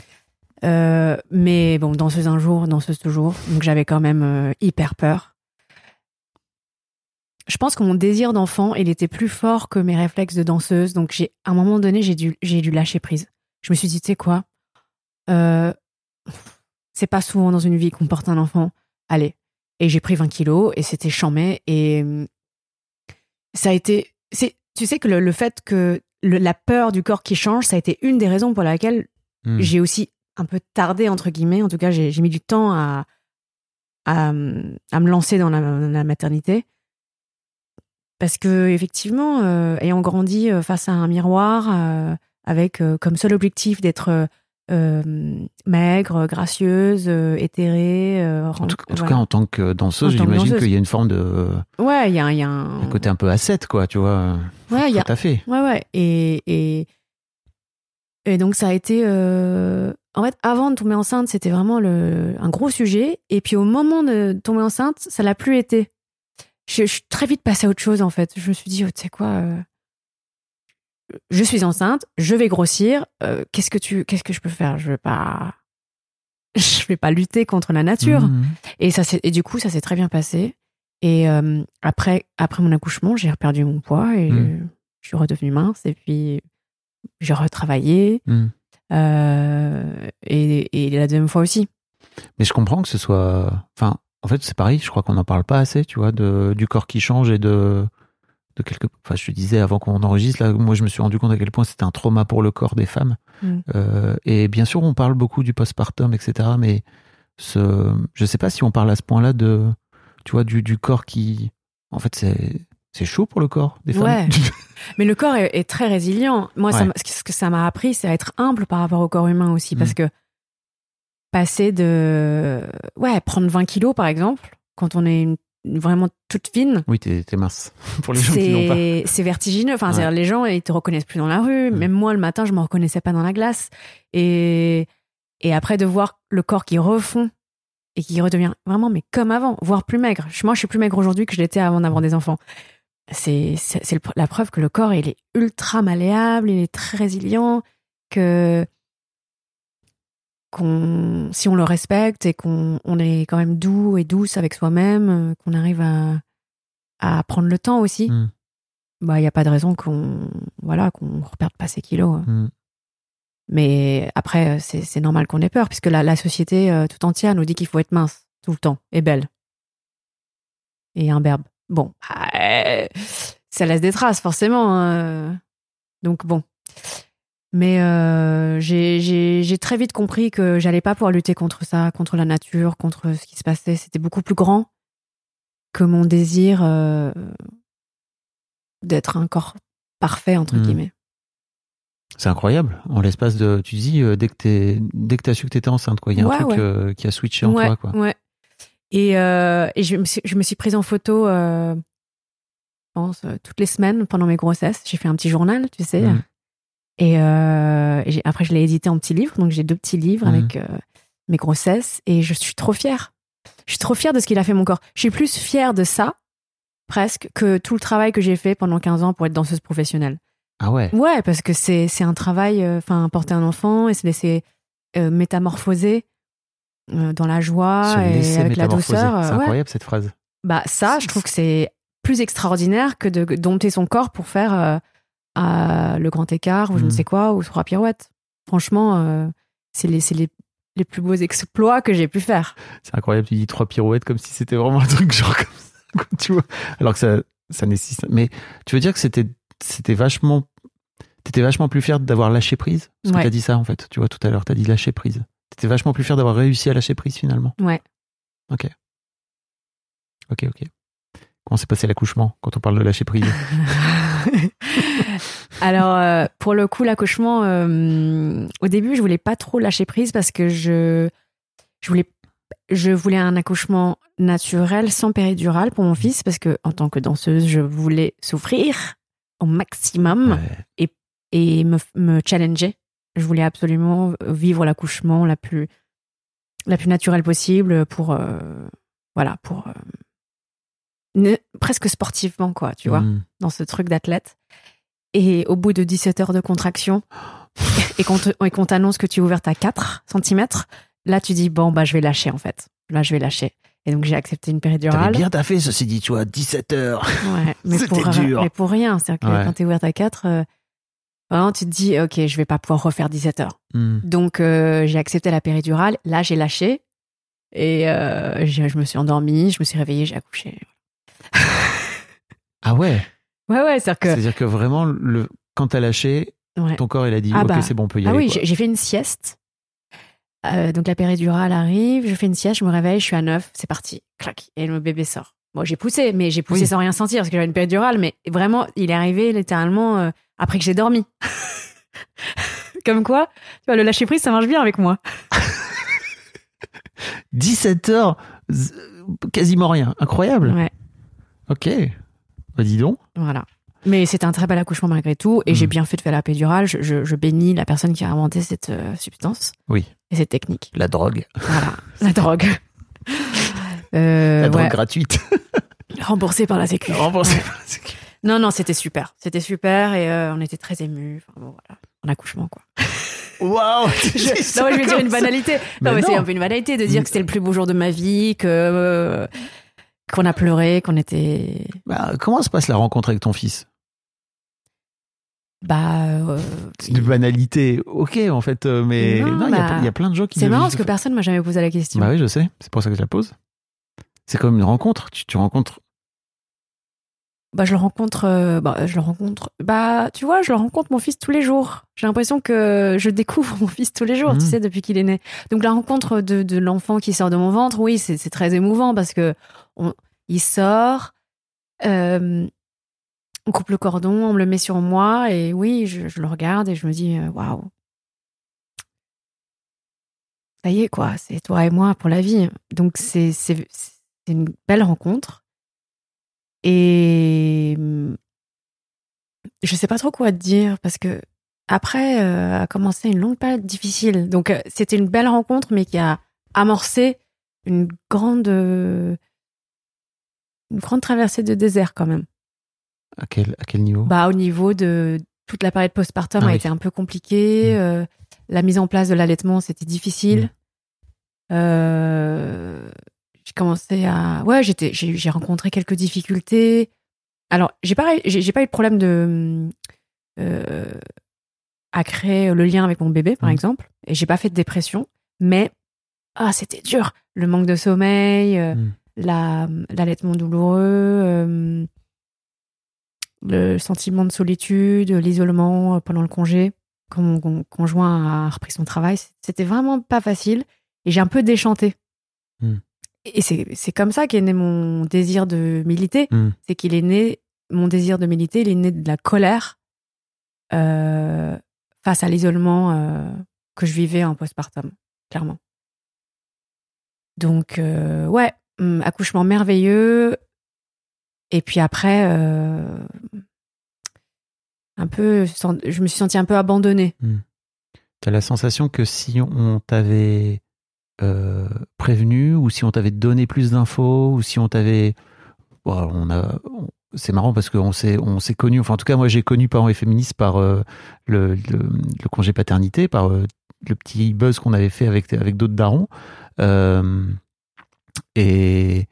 Mais bon, danseuse un jour, danseuse toujours. Donc j'avais quand même hyper peur. Je pense que mon désir d'enfant, il était plus fort que mes réflexes de danseuse. Donc à un moment donné, j'ai dû lâcher prise. Je me suis dit, tu sais quoi, c'est pas souvent dans une vie qu'on porte un enfant. Allez. Et j'ai pris 20 kilos et c'était chambé. Et ça a été... Tu sais que le fait que la peur du corps qui change, ça a été une des raisons pour laquelle j'ai aussi un peu tardé, entre guillemets. En tout cas, j'ai mis du temps à me lancer dans la maternité. Parce que, effectivement, ayant grandi face à un miroir, avec comme seul objectif d'être maigre, gracieuse, éthérée. En tout cas, en tant que danseuse, j'imagine qu'il y a une forme de... Ouais, il y a un côté un peu ascète, quoi, tu vois. Ouais, tout à fait. Ouais. Et donc, ça a été... En fait, avant de tomber enceinte, c'était vraiment un gros sujet. Et puis, au moment de tomber enceinte, ça l'a plus été. Je suis très vite passée à autre chose, en fait. Je me suis dit, tu sais quoi, je suis enceinte, je vais grossir. Qu'est-ce que je peux faire? Je vais pas lutter contre la nature. Et du coup, ça s'est très bien passé. Et après mon accouchement, j'ai reperdu mon poids et je suis redevenue mince. Et puis, j'ai retravaillé. Et la deuxième fois aussi. Mais je comprends que ce soit... Enfin, en fait, c'est pareil. Je crois qu'on n'en parle pas assez, tu vois, du corps qui change et de quelque... Enfin, je te disais avant qu'on enregistre, là, moi, je me suis rendu compte à quel point c'était un trauma pour le corps des femmes. Et bien sûr, on parle beaucoup du postpartum, etc. Mais je sais pas si on parle à ce point-là tu vois, du corps qui... En fait, c'est chaud pour le corps des femmes. Ouais. Mais le corps est très résilient. Moi, ce que ça m'a appris, c'est à être humble par rapport au corps humain aussi. Parce que passer prendre 20 kilos, par exemple, quand on est vraiment toute fine. Oui, t'es mince. Pour les gens qui n'ont pas. C'est vertigineux. Enfin, c'est-à-dire, les gens, ils te reconnaissent plus dans la rue. Même moi, le matin, je me reconnaissais pas dans la glace. Et après, de voir le corps qui refond et qui redevient vraiment, mais comme avant, voire plus maigre. Moi, je suis plus maigre aujourd'hui que je l'étais avant d'avoir des enfants. C'est la preuve que le corps, il est ultra malléable, il est très résilient, que si on le respecte et qu'on est quand même doux et douce avec soi-même, qu'on arrive à prendre le temps aussi, il n'y a pas de raison qu'on reperde pas ses kilos. Mais après, c'est normal qu'on ait peur, puisque la société tout entière nous dit qu'il faut être mince tout le temps et belle et imberbe. Bon, ça laisse des traces, forcément. Donc bon. Mais j'ai très vite compris que j'allais pas pouvoir lutter contre ça, contre la nature, contre ce qui se passait. C'était beaucoup plus grand que mon désir d'être un corps parfait, entre guillemets. C'est incroyable. En l'espace de... Tu dis, dès que t'as su que t'étais enceinte, quoi. Il y a un truc qui a switché en toi, quoi. Ouais. Et je me suis prise en photo, je pense, toutes les semaines pendant mes grossesses. J'ai fait un petit journal, tu sais. Et après, je l'ai édité en petits livres. Donc, j'ai 2 petits livres avec mes grossesses. Et je suis trop fière. Je suis trop fière de ce qu'il a fait mon corps. Je suis plus fière de ça, presque, que tout le travail que j'ai fait pendant 15 ans pour être danseuse professionnelle. Ah ouais? Ouais, parce que c'est un travail, porter un enfant et se laisser métamorphoser dans la joie et avec la douceur. C'est incroyable, cette phrase. Bah, ça, je trouve que c'est plus extraordinaire que de dompter son corps pour faire le grand écart ou je ne sais quoi, ou 3 pirouettes. Franchement, c'est les plus beaux exploits que j'ai pu faire. C'est incroyable, tu dis 3 pirouettes comme si c'était vraiment un truc genre comme ça, tu vois. Alors que ça nécessite... Mais tu veux dire que t'étais vachement plus fière d'avoir lâché prise? Parce que t'as dit ça, en fait. Tu vois, tout à l'heure, t'as dit lâcher prise. T'étais vachement plus fière d'avoir réussi à lâcher prise, finalement. Ouais. Ok. Comment s'est passé l'accouchement, quand on parle de lâcher prise? Alors, pour le coup, l'accouchement, au début, je voulais pas trop lâcher prise parce que je voulais un accouchement naturel, sans péridurale pour mon fils, parce que en tant que danseuse, je voulais souffrir au maximum et me challenger. Je voulais absolument vivre l'accouchement la plus naturelle possible pour presque sportivement, quoi, tu vois, dans ce truc d'athlète. Et au bout de 17 heures de contraction, et qu'on t'annonce que tu es ouverte à 4 cm, là, tu dis, bon, bah, je vais lâcher, en fait. Là, je vais lâcher. Et donc, j'ai accepté une péridurale. T'avais bien taffé, ceci dit, tu vois, 17 heures. Ouais, mais c'était dur. Mais pour rien. C'est-à-dire que quand t'es ouverte à 4, vraiment, tu te dis, ok, je vais pas pouvoir refaire 17 heures. Donc, j'ai accepté la péridurale. Là, j'ai lâché. Et je me suis endormie, je me suis réveillée, j'ai accouché. Ah ouais? Ouais, c'est-à-dire que vraiment, quand t'as lâché, ton corps, il a dit, ok, c'est bon, on peut y aller. Ah oui, quoi. J'ai fait une sieste. Donc la péridurale arrive, je fais une sieste, je me réveille, je suis à 9, c'est parti, clac, et le bébé sort. Bon, j'ai poussé, mais j'ai poussé sans rien sentir parce que j'avais une péridurale, mais vraiment, il est arrivé littéralement après que j'ai dormi. Comme quoi, tu vois, le lâcher prise, ça marche bien avec moi. 17 heures, quasiment rien, incroyable. Ouais. Ok, bah dis donc. Voilà. Mais c'était un très bel accouchement malgré tout, et j'ai bien fait de faire la péridurale. Je bénis la personne qui a inventé cette substance. Oui. Et cette technique. La drogue. Voilà, la drogue. La drogue gratuite. Remboursée par la Sécu. Remboursée par la Sécu. Non, c'était super. C'était super, et on était très émus. Enfin, bon, voilà, un accouchement, quoi. Waouh. Non, je vais dire une banalité. Non, mais c'est un peu une banalité de dire que c'était le plus beau jour de ma vie, qu'on a pleuré, qu'on était... Bah, comment se passe la rencontre avec ton fils? C'est une banalité, ok, en fait, mais non, il y a plein de gens qui... C'est marrant parce que personne m'a jamais posé la question. Bah oui, je sais, c'est pour ça que je la pose. C'est comme une rencontre, tu rencontres... Je le rencontre, tu vois, je le rencontre mon fils tous les jours. J'ai l'impression que je découvre mon fils tous les jours, tu sais, depuis qu'il est né. Donc la rencontre de l'enfant qui sort de mon ventre, oui, c'est très émouvant parce que il sort, on coupe le cordon, on me le met sur moi et oui, je le regarde et je me dis, waouh. Ça y est, quoi, c'est toi et moi pour la vie. Donc c'est une belle rencontre. Et je sais pas trop quoi te dire parce que après a commencé une longue période difficile. Donc c'était une belle rencontre mais qui a amorcé une grande traversée de désert quand même. À quel niveau? Au niveau de toute la période postpartum a été un peu compliquée. La mise en place de l'allaitement, c'était difficile. J'ai commencé à... j'ai rencontré quelques difficultés. Alors, j'ai pas eu de problème à créer le lien avec mon bébé, par exemple. Et j'ai pas fait de dépression. Mais, c'était dur. Le manque de sommeil, l'allaitement douloureux, le sentiment de solitude, l'isolement pendant le congé, quand mon conjoint a repris son travail. C'était vraiment pas facile et j'ai un peu déchanté. Et c'est comme ça qu'est né mon désir de militer. C'est qu'il est né, mon désir de militer, il est né de la colère face à l'isolement que je vivais en postpartum, clairement. Donc, accouchement merveilleux. Et puis après, je me suis sentie un peu abandonnée. T'as la sensation que si on t'avait prévenu, ou si on t'avait donné plus d'infos, ou si on t'avait... c'est marrant parce qu'on s'est connus, enfin en tout cas moi j'ai connu Parents et Féministes par le congé paternité, par le petit buzz qu'on avait fait avec d'autres darons. Et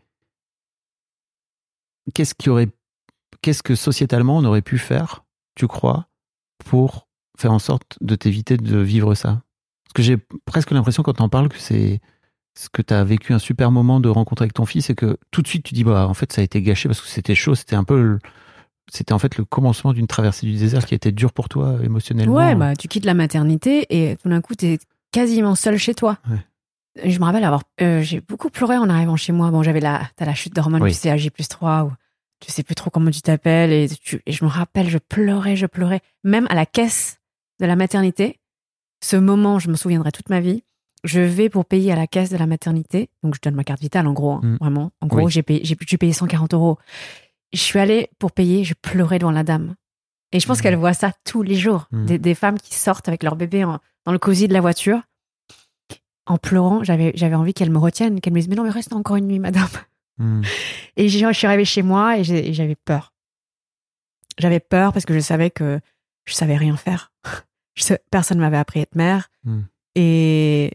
qu'est-ce que sociétalement on aurait pu faire, tu crois, pour faire en sorte de t'éviter de vivre ça? Parce que j'ai presque l'impression quand t'en parles que c'est ce que t'as vécu un super moment de rencontre avec ton fils, et que tout de suite tu dis en fait ça a été gâché parce que c'était chaud, c'était en fait le commencement d'une traversée du désert qui a été dur pour toi émotionnellement. Ouais, tu quittes la maternité et tout d'un coup t'es quasiment seule chez toi. Ouais. Je me rappelle j'ai beaucoup pleuré en arrivant chez moi. Bon, t'as la chute d'hormones, tu sais, à J+3, ou tu sais plus trop comment tu t'appelles, et je me rappelle, je pleurais, même à la caisse de la maternité. Ce moment, je me souviendrai toute ma vie. Je vais pour payer à la caisse de la maternité, donc je donne ma carte vitale en gros, vraiment. En gros, j'ai dû payer 140 €. Je suis allée pour payer, je pleurais devant la dame. Et je pense qu'elle voit ça tous les jours, des femmes qui sortent avec leur bébé dans le cosy de la voiture. En pleurant, j'avais envie qu'elle me retienne, qu'elle me dise « Mais non, mais reste encore une nuit, madame. » Et je suis arrivée chez moi et j'avais peur. J'avais peur parce que je savais que je savais rien faire. Personne ne m'avait appris à être mère. Et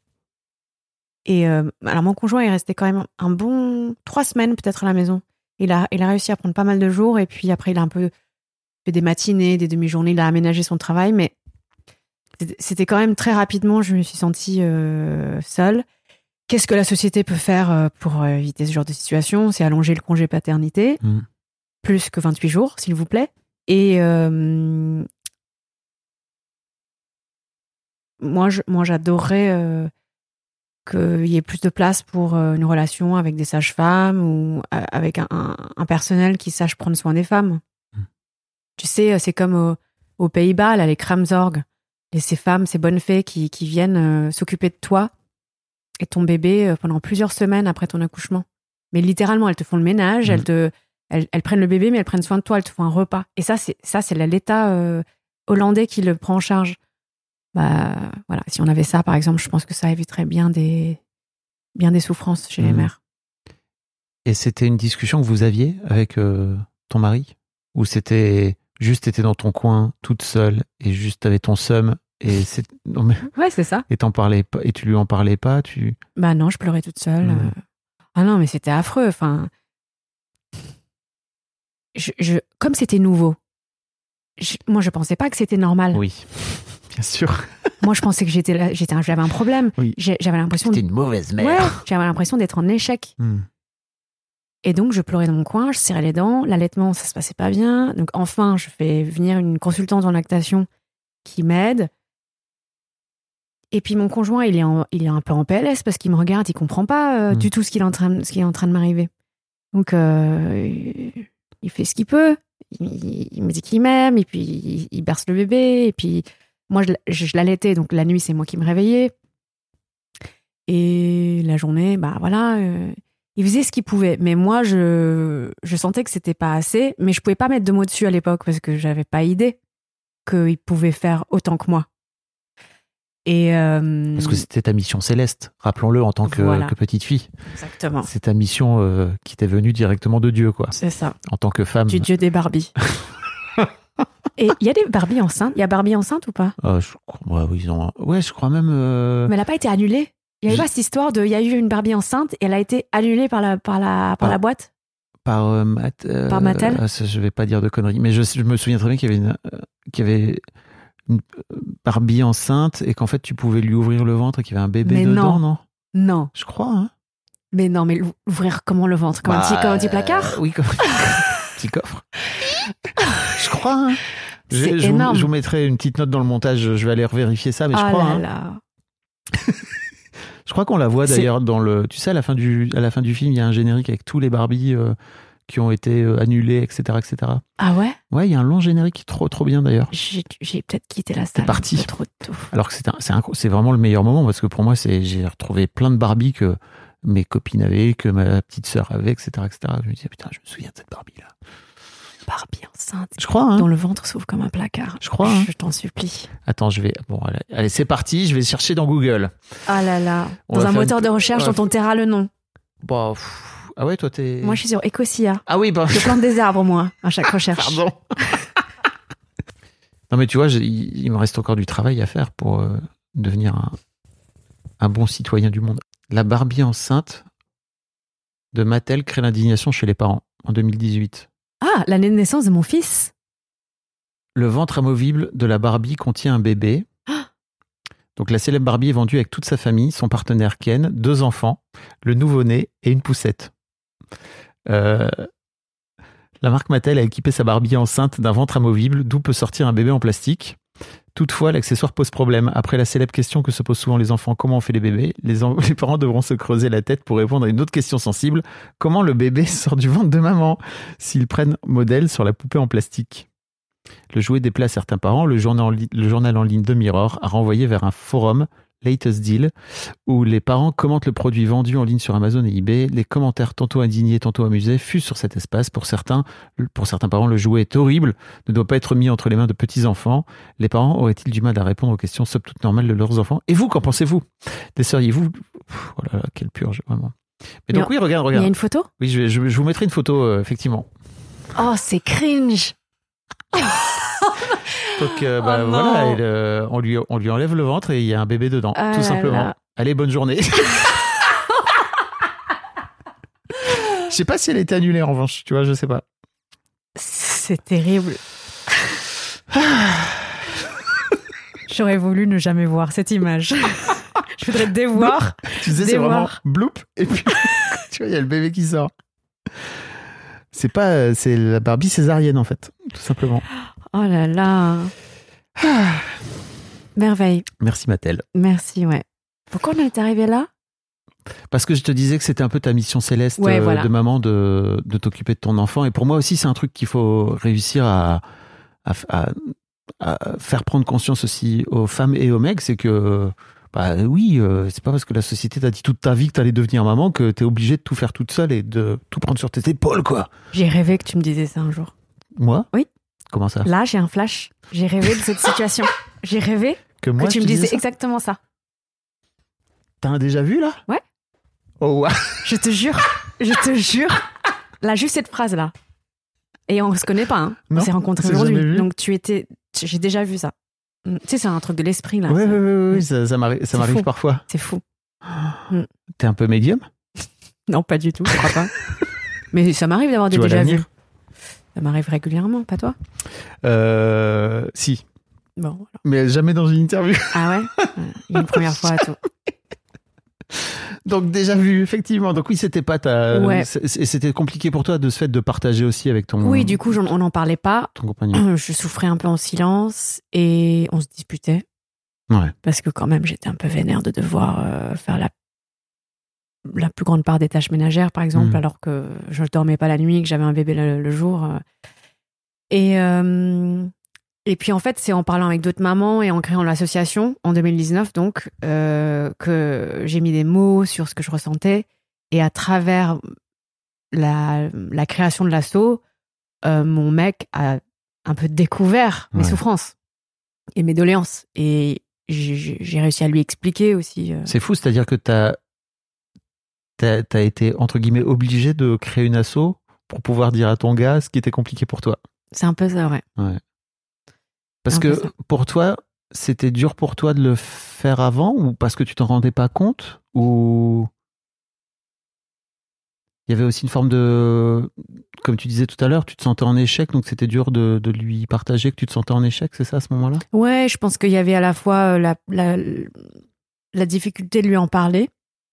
alors mon conjoint est resté quand même un bon 3 semaines peut-être à la maison. Il a réussi à prendre pas mal de jours, et puis après il a un peu fait des matinées, des demi-journées, il a aménagé son travail, mais c'était quand même très rapidement, je me suis sentie seule. Qu'est-ce que la société peut faire pour éviter ce genre de situation? C'est allonger le congé paternité, plus que 28 jours, s'il vous plaît. Et moi, j'adorerais qu'il y ait plus de place pour une relation avec des sages-femmes, ou avec un personnel qui sache prendre soin des femmes. Tu sais, c'est comme aux Pays-Bas, là, les Kramzorg. Et ces femmes, ces bonnes fées qui viennent s'occuper de toi et ton bébé pendant plusieurs semaines après ton accouchement. Mais littéralement, elles te font le ménage, elles prennent le bébé, mais elles prennent soin de toi, elles te font un repas. Et ça, c'est l'État hollandais qui le prend en charge. Voilà, si on avait ça, par exemple, je pense que ça éviterait bien des souffrances chez les mères. Et c'était une discussion que vous aviez avec ton mari? Ou c'était juste, t'étais dans ton coin, toute seule, et juste t'avais ton seum, et Ouais, c'est ça. Et t'en parlais pas, et tu lui en parlais pas, Non, je pleurais toute seule. Ah non, mais c'était affreux. Enfin, comme c'était nouveau, moi je pensais pas que c'était normal. Oui, bien sûr. Moi je pensais que j'avais un problème. Oui. J'avais l'impression C'était une mauvaise mère. Ouais, j'avais l'impression d'être en échec. Et donc, je pleurais dans mon coin, je serrais les dents. L'allaitement, ça se passait pas bien. Donc, enfin, je fais venir une consultante en lactation qui m'aide. Et puis, mon conjoint, il est un peu en PLS parce qu'il me regarde, il comprend pas du tout ce qui est en train de m'arriver. Donc, il fait ce qu'il peut. Il me dit qu'il m'aime, et puis il berce le bébé. Et puis, moi, je l'allaitais, donc la nuit, c'est moi qui me réveillais. Et la journée, il faisait ce qu'il pouvait, mais moi, je sentais que c'était pas assez, mais je pouvais pas mettre de mots dessus à l'époque parce que j'avais pas idée qu'il pouvait faire autant que moi. Et parce que c'était ta mission céleste, rappelons-le, en tant que petite fille. Exactement. C'est ta mission qui t'est venue directement de Dieu, quoi. C'est ça. En tant que femme. Du Dieu des Barbies. Et il y a des Barbies enceintes? Il y a Barbie enceinte ou pas? Je crois même. Mais elle a pas été annulée? Il y avait pas cette histoire il y a eu une Barbie enceinte et elle a été annulée par la boîte? Par Mattel? Je vais pas dire de conneries, mais je me souviens très bien qu'il y avait une Barbie enceinte, et qu'en fait tu pouvais lui ouvrir le ventre et qu'il y avait un bébé dedans, non? Non. Je crois, hein. Mais non, mais l'ouvrir comment, le ventre? Comme un petit placard? Oui, comme un petit coffre. Je crois. Hein. C'est énorme. Je vous mettrai une petite note dans le montage. Je vais aller revérifier ça, mais je crois. Oh là. Je crois qu'on la voit d'ailleurs dans le. Tu sais, à la fin du film, il y a un générique avec tous les Barbie qui ont été annulés, etc., etc. Ah ouais? Ouais, il y a un long générique trop bien d'ailleurs. J'ai peut-être quitté la salle. C'est parti. Trop tôt. Alors que c'est vraiment le meilleur moment parce que pour moi, j'ai retrouvé plein de Barbie que mes copines avaient, que ma petite sœur avait, etc., etc. Je me disais, putain, je me souviens de cette Barbie-là. Barbie enceinte. Je crois, hein. Dont le ventre s'ouvre comme un placard. Je crois. Hein. Je t'en supplie. Attends, bon, allez, c'est parti. Je vais chercher dans Google. Ah là là. Dans un moteur de recherche dont on taira le nom. Bah, ah ouais, toi, t'es. Moi, je suis sur Ecosia. Ah oui, bah. Je plante des arbres, moi, à chaque recherche. Pardon. Non, mais tu vois, il me reste encore du travail à faire pour devenir un bon citoyen du monde. La Barbie enceinte de Mattel crée l'indignation chez les parents en 2018. Ah, l'année de naissance de mon fils. Le ventre amovible de la Barbie contient un bébé. Donc la célèbre Barbie est vendue avec toute sa famille, son partenaire Ken, 2 enfants, le nouveau-né et une poussette. La marque Mattel a équipé sa Barbie enceinte d'un ventre amovible d'où peut sortir un bébé en plastique. Toutefois, l'accessoire pose problème. Après la célèbre question que se posent souvent les enfants, comment on fait les bébés, les parents devront se creuser la tête pour répondre à une autre question sensible. Comment le bébé sort du ventre de maman s'ils prennent modèle sur la poupée en plastique? Le jouet déplaît à certains parents. Le journal en ligne de Mirror a renvoyé vers un forum, Latest Deal, où les parents commentent le produit vendu en ligne sur Amazon et eBay. Les commentaires, tantôt indignés, tantôt amusés, fusent sur cet espace. Pour certains parents, le jouet est horrible, ne doit pas être mis entre les mains de petits-enfants. Les parents auraient-ils du mal à répondre aux questions somme toute normales de leurs enfants? Et vous, qu'en pensez-vous? Déseriez-vous? Oh là là, quelle purge, vraiment. Mais donc oui, regarde. Il y a une photo? Oui, je vous mettrai une photo, effectivement. Oh, c'est cringe. Donc voilà, on lui enlève le ventre et il y a un bébé dedans, tout simplement. Là. Allez, bonne journée. Je sais pas si elle a été annulée en revanche, tu vois, je sais pas. C'est terrible. J'aurais voulu ne jamais voir cette image. Je voudrais te dévoir. Tu sais, c'est vraiment bloup et puis tu vois, il y a le bébé qui sort. C'est la Barbie césarienne en fait, tout simplement. Oh là là. Merveille. Merci Mattel. Merci, ouais. Pourquoi on est arrivé là? Parce que je te disais que c'était un peu ta mission céleste de maman de t'occuper de ton enfant. Et pour moi aussi, c'est un truc qu'il faut réussir à faire prendre conscience aussi aux femmes et aux mecs. C'est que, c'est pas parce que la société t'a dit toute ta vie que t'allais devenir maman que t'es obligé de tout faire toute seule et de tout prendre sur tes épaules, quoi. J'ai rêvé que tu me disais ça un jour. Moi? Oui. Comment ça? Là, j'ai un flash. J'ai rêvé de cette situation. J'ai rêvé que tu me disais exactement ça. T'as un déjà vu, là? Ouais. Oh, wow. Je te jure. Là, juste cette phrase-là. Et on se connaît pas, hein. Non, on s'est rencontrés aujourd'hui. Donc, j'ai déjà vu ça. Tu sais, c'est un truc de l'esprit, là. Oui, ça m'arrive parfois. C'est fou. T'es un peu médium? Non, pas du tout, je crois pas. Mais ça m'arrive d'avoir des déjà vus. Ça m'arrive régulièrement, pas toi? Si. Bon, voilà. Mais jamais dans une interview. Ah ouais? Il y a une première fois à tout. Donc déjà vu, effectivement. Donc oui, c'était pas ta... Ouais. C'était compliqué pour toi de ce fait de partager aussi avec ton... Oui, du coup, on n'en parlait pas. Ton compagnon. Je souffrais un peu en silence et on se disputait. Ouais. Parce que quand même, j'étais un peu vénère de devoir faire la plus grande part des tâches ménagères, par exemple, alors que je ne dormais pas la nuit, que j'avais un bébé le jour. Et puis, en fait, c'est en parlant avec d'autres mamans et en créant l'association, en 2019, donc, que j'ai mis des mots sur ce que je ressentais. Et à travers la création de l'asso, mon mec a un peu découvert mes souffrances et mes doléances. Et j'ai réussi à lui expliquer aussi. C'est fou, c'est-à-dire que t'as été, entre guillemets, obligé de créer une asso pour pouvoir dire à ton gars ce qui était compliqué pour toi. C'est un peu ça, ouais. Parce que pour toi, c'était dur pour toi de le faire avant ou parce que tu t'en rendais pas compte ou il y avait aussi une forme de, comme tu disais tout à l'heure, tu te sentais en échec, donc c'était dur de lui partager que tu te sentais en échec, c'est ça à ce moment-là? Ouais, je pense qu'il y avait à la fois la difficulté de lui en parler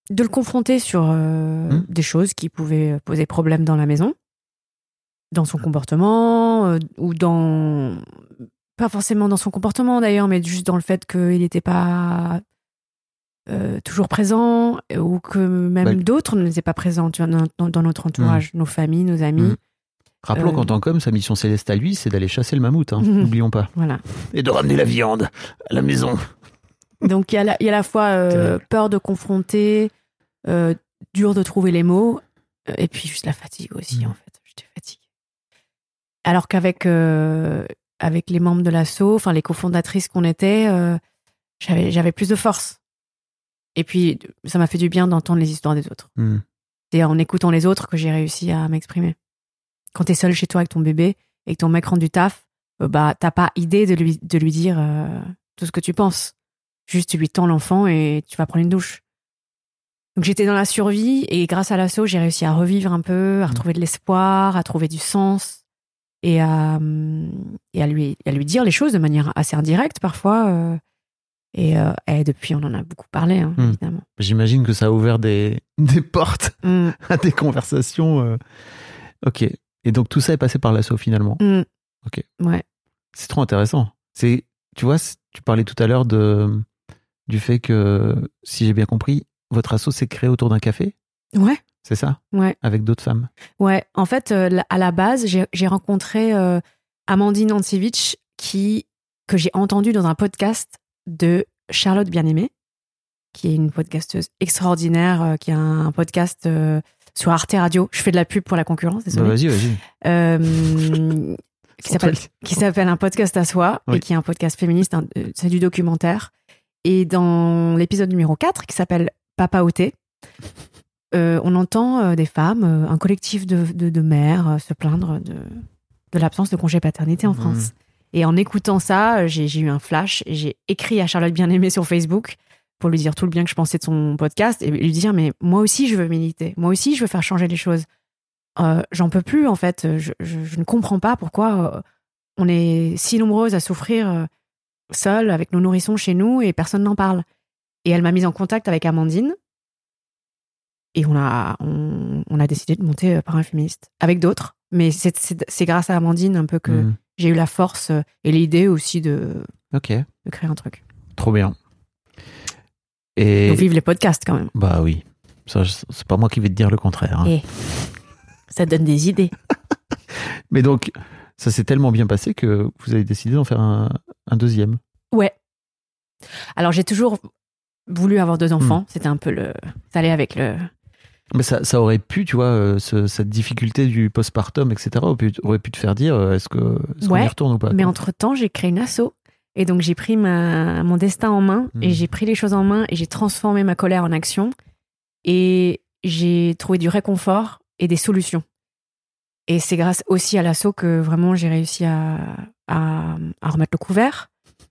de le confronter sur des choses qui pouvaient poser problème dans la maison, dans son comportement, ou dans... Pas forcément dans son comportement d'ailleurs, mais juste dans le fait qu'il n'était pas toujours présent, ou que même d'autres n'étaient pas présents, tu vois, dans notre entourage, nos familles, nos amis. Rappelons qu'en tant qu'homme, sa mission céleste à lui, c'est d'aller chasser le mammouth, n'oublions pas. Voilà. Et de ramener la viande à la maison. Donc il y a à la fois peur de confronter, dur de trouver les mots, et puis juste la fatigue aussi, en fait. J'étais fatiguée. Alors qu'avec avec les membres de l'asso, enfin les cofondatrices qu'on était, j'avais plus de force. Et puis ça m'a fait du bien d'entendre les histoires des autres. C'est en écoutant les autres que j'ai réussi à m'exprimer. Quand t'es seul chez toi avec ton bébé et que ton mec rentre du taf, t'as pas idée de lui dire tout ce que tu penses. Juste, tu lui tends l'enfant et tu vas prendre une douche. Donc j'étais dans la survie et grâce à l'asso, j'ai réussi à revivre un peu, à retrouver de l'espoir, à trouver du sens et à lui dire les choses de manière assez indirecte parfois. Et depuis, on en a beaucoup parlé, évidemment. J'imagine que ça a ouvert des portes à des conversations. Ok. Et donc tout ça est passé par l'asso finalement. Ok. Ouais. C'est trop intéressant. Tu vois, tu parlais tout à l'heure du fait que, si j'ai bien compris, votre asso s'est créé autour d'un café. Ouais. C'est ça? Ouais. Avec d'autres femmes. Ouais. En fait, à la base, j'ai rencontré Amandine Antievich que j'ai entendue dans un podcast de Charlotte Bien-Aimée, qui est une podcasteuse extraordinaire, qui a un podcast sur Arte Radio. Je fais de la pub pour la concurrence, désolé. Vas-y. Qui s'appelle Un podcast à soi, et qui est un podcast féministe, c'est du documentaire. Et dans l'épisode numéro 4, qui s'appelle Papa ôté, on entend des femmes, un collectif de mères se plaindre de l'absence de congé paternité en France. Et en écoutant ça, j'ai eu un flash et j'ai écrit à Charlotte Bien-Aimée sur Facebook pour lui dire tout le bien que je pensais de son podcast et lui dire mais moi aussi je veux militer, moi aussi je veux faire changer les choses. J'en peux plus en fait, je ne comprends pas pourquoi on est si nombreuses à souffrir seules avec nos nourrissons chez nous et personne n'en parle. Et elle m'a mise en contact avec Amandine et on a décidé de monter Parrain Féministe avec d'autres, mais c'est grâce à Amandine un peu que j'ai eu la force et l'idée aussi de créer un truc. Trop bien. Et donc vive les podcasts quand même. Bah oui, ça, c'est pas moi qui vais te dire le contraire. Et ça donne des idées. Mais donc, ça s'est tellement bien passé que vous avez décidé d'en faire un deuxième. Ouais. Alors j'ai toujours voulu avoir 2 enfants. C'était un peu ça allait avec le... Mais ça aurait pu, tu vois, cette difficulté du postpartum, etc., aurait pu te faire dire est-ce qu'on y retourne ou pas. Mais entre-temps, j'ai créé une asso. Et donc, j'ai pris mon destin en main et j'ai pris les choses en main et j'ai transformé ma colère en action. Et j'ai trouvé du réconfort et des solutions. Et c'est grâce aussi à l'asso que vraiment j'ai réussi à remettre le couvert.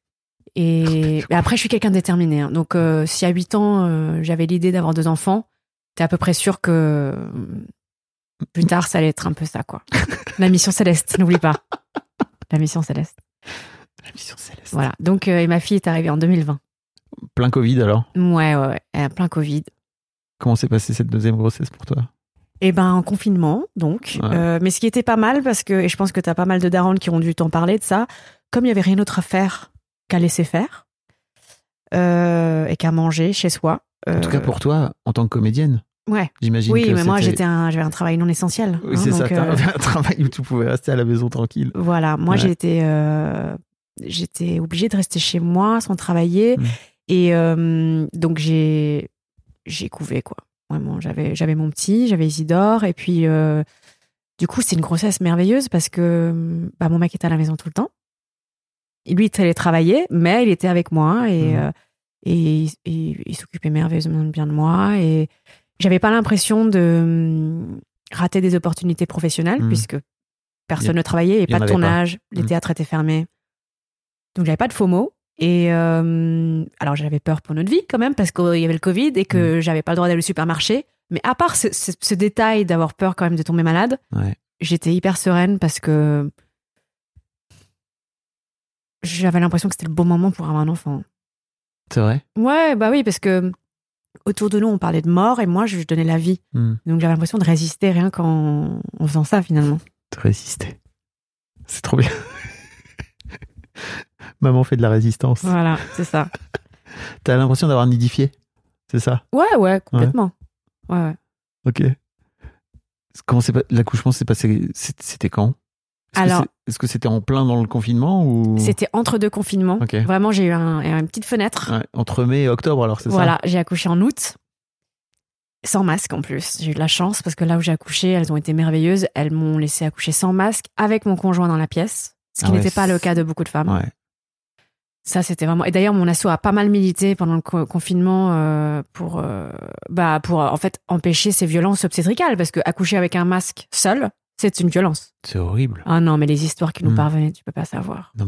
Et après, je suis quelqu'un de déterminé. Hein. Donc, si à 8 ans, j'avais l'idée d'avoir 2 enfants, t'es à peu près sûr que plus tard, ça allait être un peu ça, quoi. La mission céleste, n'oublie pas. La mission céleste. La mission céleste. Voilà. Donc, et ma fille est arrivée en 2020. Plein Covid, alors? Ouais. Plein Covid. Comment s'est passée cette deuxième grossesse pour toi? Eh ben, en confinement, donc. Ouais. Mais ce qui était pas mal, parce que, et je pense que t'as pas mal de darons qui ont dû t'en parler de ça, comme il y avait rien d'autre à faire qu'à laisser faire, et qu'à manger chez soi. En tout cas pour toi, en tant que comédienne. Ouais. J'imagine oui, que mais moi j'avais un travail non essentiel. Oui, c'est ça. T'avais un travail où tu pouvais rester à la maison tranquille. Voilà. Moi, j'étais obligée de rester chez moi sans travailler, et donc j'ai couvé, quoi. Vraiment, j'avais mon petit, j'avais Isidore, et puis du coup c'est une grossesse merveilleuse parce que mon mec était à la maison tout le temps. Lui, il télétravaillait, mais il était avec moi et il s'occupait merveilleusement bien de moi. Et j'avais pas l'impression de rater des opportunités professionnelles puisque personne ne travaillait et pas de tournage. Les théâtres étaient fermés. Donc, j'avais pas de FOMO. Et alors, j'avais peur pour notre vie quand même parce qu'il y avait le Covid et que j'avais pas le droit d'aller au supermarché. Mais à part ce détail d'avoir peur quand même de tomber malade, j'étais hyper sereine parce que j'avais l'impression que c'était le bon moment pour avoir un enfant. C'est vrai? Ouais, bah oui, parce que autour de nous, on parlait de mort et moi, je donnais la vie. Donc, j'avais l'impression de résister rien qu'en faisant ça, finalement. De résister. C'est trop bien. Maman fait de la résistance. Voilà, c'est ça. T'as l'impression d'avoir nidifié, c'est ça? Ouais, complètement. Ouais. Ok. Comment l'accouchement s'est passé? C'était quand? Est-ce que c'était en plein dans le confinement ou... C'était entre deux confinements. Okay. Vraiment, j'ai eu une petite fenêtre. Ouais, entre mai et octobre, alors, c'est ça? Voilà, j'ai accouché en août. Sans masque en plus. J'ai eu de la chance parce que là où j'ai accouché, elles ont été merveilleuses. Elles m'ont laissé accoucher sans masque avec mon conjoint dans la pièce. Ce qui n'était pas le cas de beaucoup de femmes. Ouais. Ça, c'était vraiment... Et d'ailleurs, mon asso a pas mal milité pendant le confinement pour en fait empêcher ces violences obstétricales. Parce que accoucher avec un masque seul, c'est une violence. C'est horrible. Ah non, mais les histoires qui nous parvenaient, tu peux pas savoir. Non,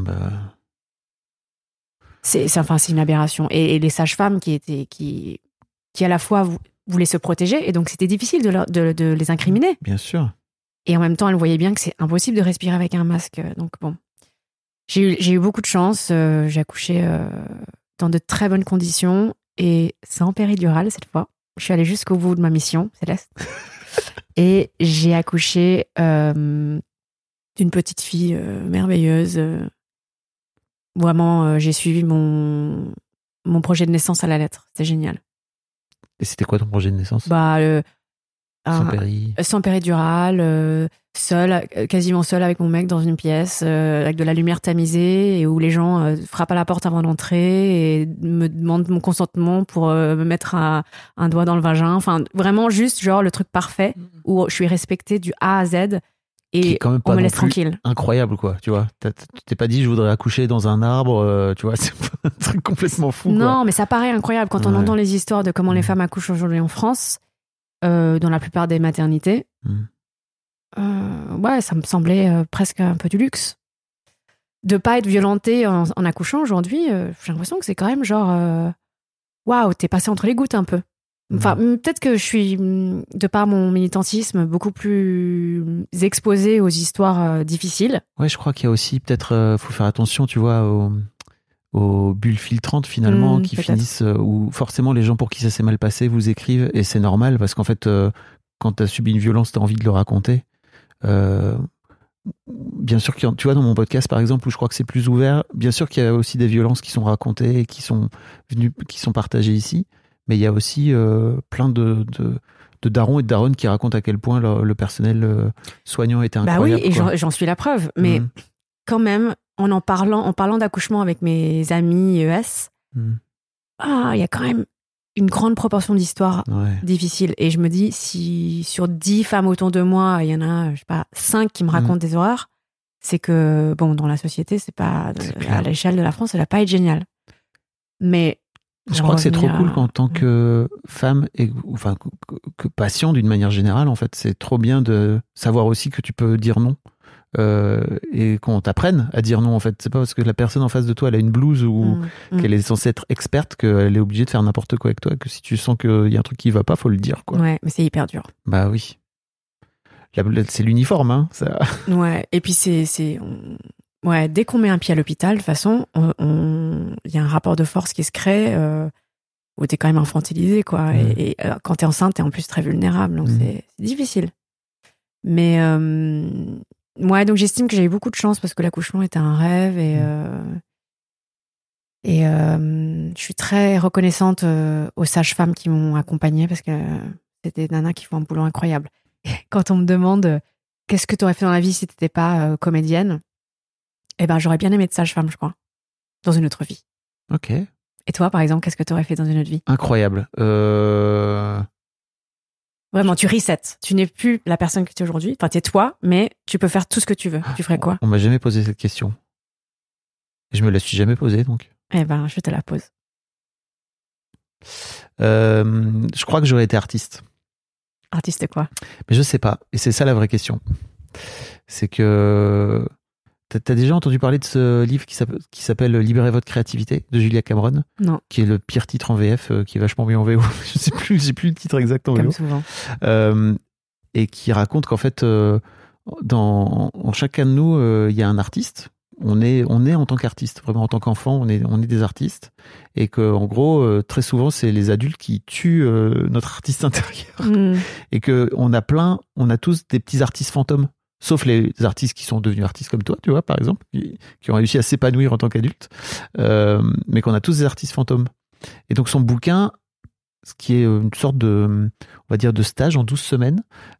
C'est une aberration. Et les sages-femmes qui à la fois voulaient se protéger, et donc c'était difficile de les incriminer. Bien sûr. Et en même temps, elles voyaient bien que c'est impossible de respirer avec un masque. Donc bon, j'ai eu beaucoup de chance. J'ai accouché dans de très bonnes conditions et sans péridurale cette fois. Je suis allée jusqu'au bout de ma mission, Céleste. Et j'ai accouché d'une petite fille merveilleuse. Vraiment, j'ai suivi mon projet de naissance à la lettre. C'était génial. Et c'était quoi ton projet de naissance? Sans péridurale, seule, quasiment seule avec mon mec dans une pièce, avec de la lumière tamisée et où les gens frappent à la porte avant d'entrer et me demandent mon consentement pour me mettre un doigt dans le vagin. Enfin, vraiment juste genre le truc parfait où je suis respectée du A à Z et quand même pas on me laisse tranquille. Incroyable, quoi, tu vois. Tu t'es pas dit je voudrais accoucher dans un arbre, tu vois, c'est un truc complètement fou. Non, quoi. mais ça paraît incroyable quand on entend les histoires de comment les femmes accouchent aujourd'hui en France. Dans la plupart des maternités. Ça me semblait presque un peu du luxe. De pas être violentée en accouchant aujourd'hui, j'ai l'impression que c'est quand même genre waouh, t'es passé entre les gouttes un peu. Enfin, peut-être que je suis, de par mon militantisme, beaucoup plus exposée aux histoires difficiles. Ouais, je crois qu'il y a aussi peut-être, faut faire attention, tu vois, aux bulles filtrantes finalement qui peut-être. finissent où forcément les gens pour qui ça s'est mal passé vous écrivent et c'est normal parce qu'en fait quand t'as subi une violence t'as envie de le raconter. Bien sûr tu vois dans mon podcast par exemple où je crois que c'est plus ouvert, bien sûr qu'il y a aussi des violences qui sont racontées et qui sont partagées ici, mais il y a aussi plein de darons et de daronnes qui racontent à quel point le personnel soignant était incroyable. Bah oui, et j'en suis la preuve, mais quand même en parlant d'accouchement avec mes amis ES, il y a quand même une grande proportion d'histoires difficiles. Et je me dis, si sur 10 femmes autour de moi, il y en a, je sais pas, 5 qui me racontent des horreurs, c'est que, bon, dans la société, c'est pas, à l'échelle de la France, ça va pas être génial. Mais je crois que c'est trop cool qu'en tant que femme, enfin, que patient d'une manière générale, en fait, c'est trop bien de savoir aussi que tu peux dire non. Et qu'on t'apprenne à dire non, en fait. C'est pas parce que la personne en face de toi elle a une blouse ou qu'elle est censée être experte qu'elle est obligée de faire n'importe quoi avec toi, que si tu sens qu'il y a un truc qui va pas, faut le dire, quoi. Ouais, mais c'est hyper dur. Bah oui. C'est l'uniforme, hein, ça. Ouais, et puis dès qu'on met un pied à l'hôpital, de toute façon, il y a un rapport de force qui se crée où t'es quand même infantilisé, quoi. Et quand t'es enceinte, t'es en plus très vulnérable, donc c'est difficile. Mais donc j'estime que j'ai eu beaucoup de chance parce que l'accouchement était un rêve et je suis très reconnaissante aux sages-femmes qui m'ont accompagnée parce que c'était des nanas qui font un boulot incroyable. Et quand on me demande qu'est-ce que tu aurais fait dans la vie si t'étais pas comédienne, j'aurais bien aimé être sage-femme, je crois, dans une autre vie. Ok. Et toi, par exemple, qu'est-ce que tu aurais fait dans une autre vie? Incroyable. Vraiment, tu resets. Tu n'es plus la personne que tu es aujourd'hui. Enfin, tu es toi, mais tu peux faire tout ce que tu veux. Tu ferais quoi? On m'a jamais posé cette question. Et je me la suis jamais posée, donc. Je te la pose. Je crois que j'aurais été artiste. Artiste quoi? Mais je sais pas. Et c'est ça la vraie question. C'est que... T'as déjà entendu parler de ce livre qui s'appelle Libérez votre créativité de Julia Cameron? Non. Qui est le pire titre en VF, qui est vachement mieux en VO. Je sais plus, j'ai plus le titre exact en VO. Comme souvent. Et qui raconte qu'en fait, en chacun de nous, il y a un artiste on est en tant qu'artiste, vraiment en tant qu'enfant, on est des artistes, et que en gros, très souvent, c'est les adultes qui tuent notre artiste intérieur, et que on a tous des petits artistes fantômes, sauf les artistes qui sont devenus artistes comme toi, tu vois, par exemple, qui ont réussi à s'épanouir en tant qu'adultes, mais qu'on a tous des artistes fantômes. Et donc son bouquin, ce qui est une sorte de, on va dire, de stage en 12 semaines,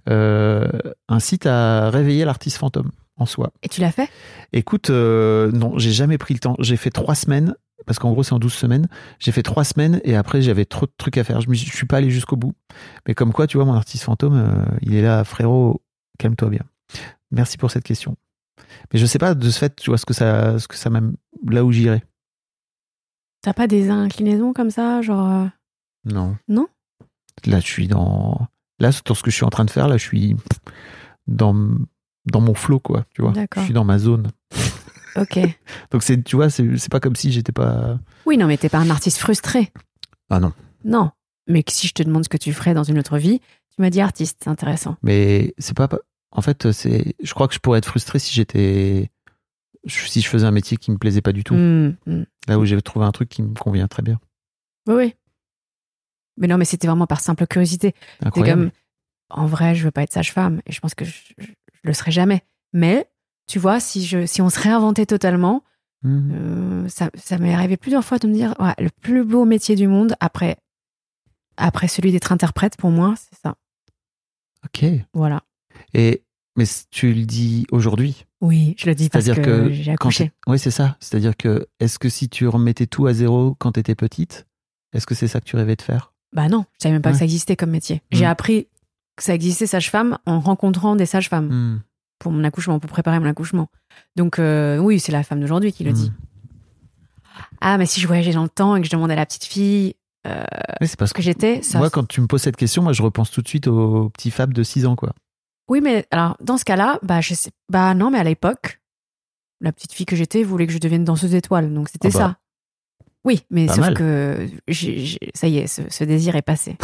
incite à réveiller l'artiste fantôme en soi. Et tu l'as fait ? Écoute, non, j'ai jamais pris le temps. J'ai fait 3 semaines, parce qu'en gros c'est en 12 semaines. J'ai fait 3 semaines et après j'avais trop de trucs à faire. Je suis pas allé jusqu'au bout. Mais comme quoi, tu vois, mon artiste fantôme, il est là, frérot, calme-toi bien. Merci pour cette question. Mais je sais pas de ce fait, tu vois, ce que ça m'a, là où j'irai. T'as pas des inclinaisons comme ça, genre... Non. Non ? Là, je suis dans ce que je suis en train de faire, là, je suis dans mon flow, quoi, tu vois. D'accord. Je suis dans ma zone. Ok. Donc, tu vois, c'est pas comme si j'étais pas... Oui, non, mais t'es pas un artiste frustré. Ah non. Non. Mais si je te demande ce que tu ferais dans une autre vie, tu m'as dit artiste, c'est intéressant. Mais c'est pas... En fait, je crois que je pourrais être frustré si je faisais un métier qui me plaisait pas du tout. Là où j'ai trouvé un truc qui me convient très bien. Oui. Mais non, mais c'était vraiment par simple curiosité. Incroyable. C'est comme, en vrai, je veux pas être sage-femme et je pense que je le serai jamais. Mais, tu vois, si on se réinventait totalement, ça m'est arrivé plusieurs fois de me dire, ouais, le plus beau métier du monde, après celui d'être interprète, pour moi, c'est ça. Ok. Voilà. Mais tu le dis aujourd'hui. Oui, je le dis parce que j'ai accouché. Oui, c'est ça. C'est-à-dire que, est-ce que si tu remettais tout à zéro quand tu étais petite, est-ce que c'est ça que tu rêvais de faire ? Bah non, je savais même pas que ça existait comme métier. J'ai appris que ça existait sage-femme en rencontrant des sages-femmes pour mon accouchement, pour préparer mon accouchement. Donc oui, c'est la femme d'aujourd'hui qui le dit. Ah, mais si je voyageais dans le temps et que je demandais à la petite fille c'est parce que j'étais... Ça... Moi, quand tu me poses cette question, moi, je repense tout de suite au petit Fab de 6 ans, quoi. Oui, mais alors, dans ce cas-là, non, mais à l'époque, la petite fille que j'étais voulait que je devienne danseuse étoile, donc c'était ça. Oui, mais sauf que ça y est, ce désir est passé.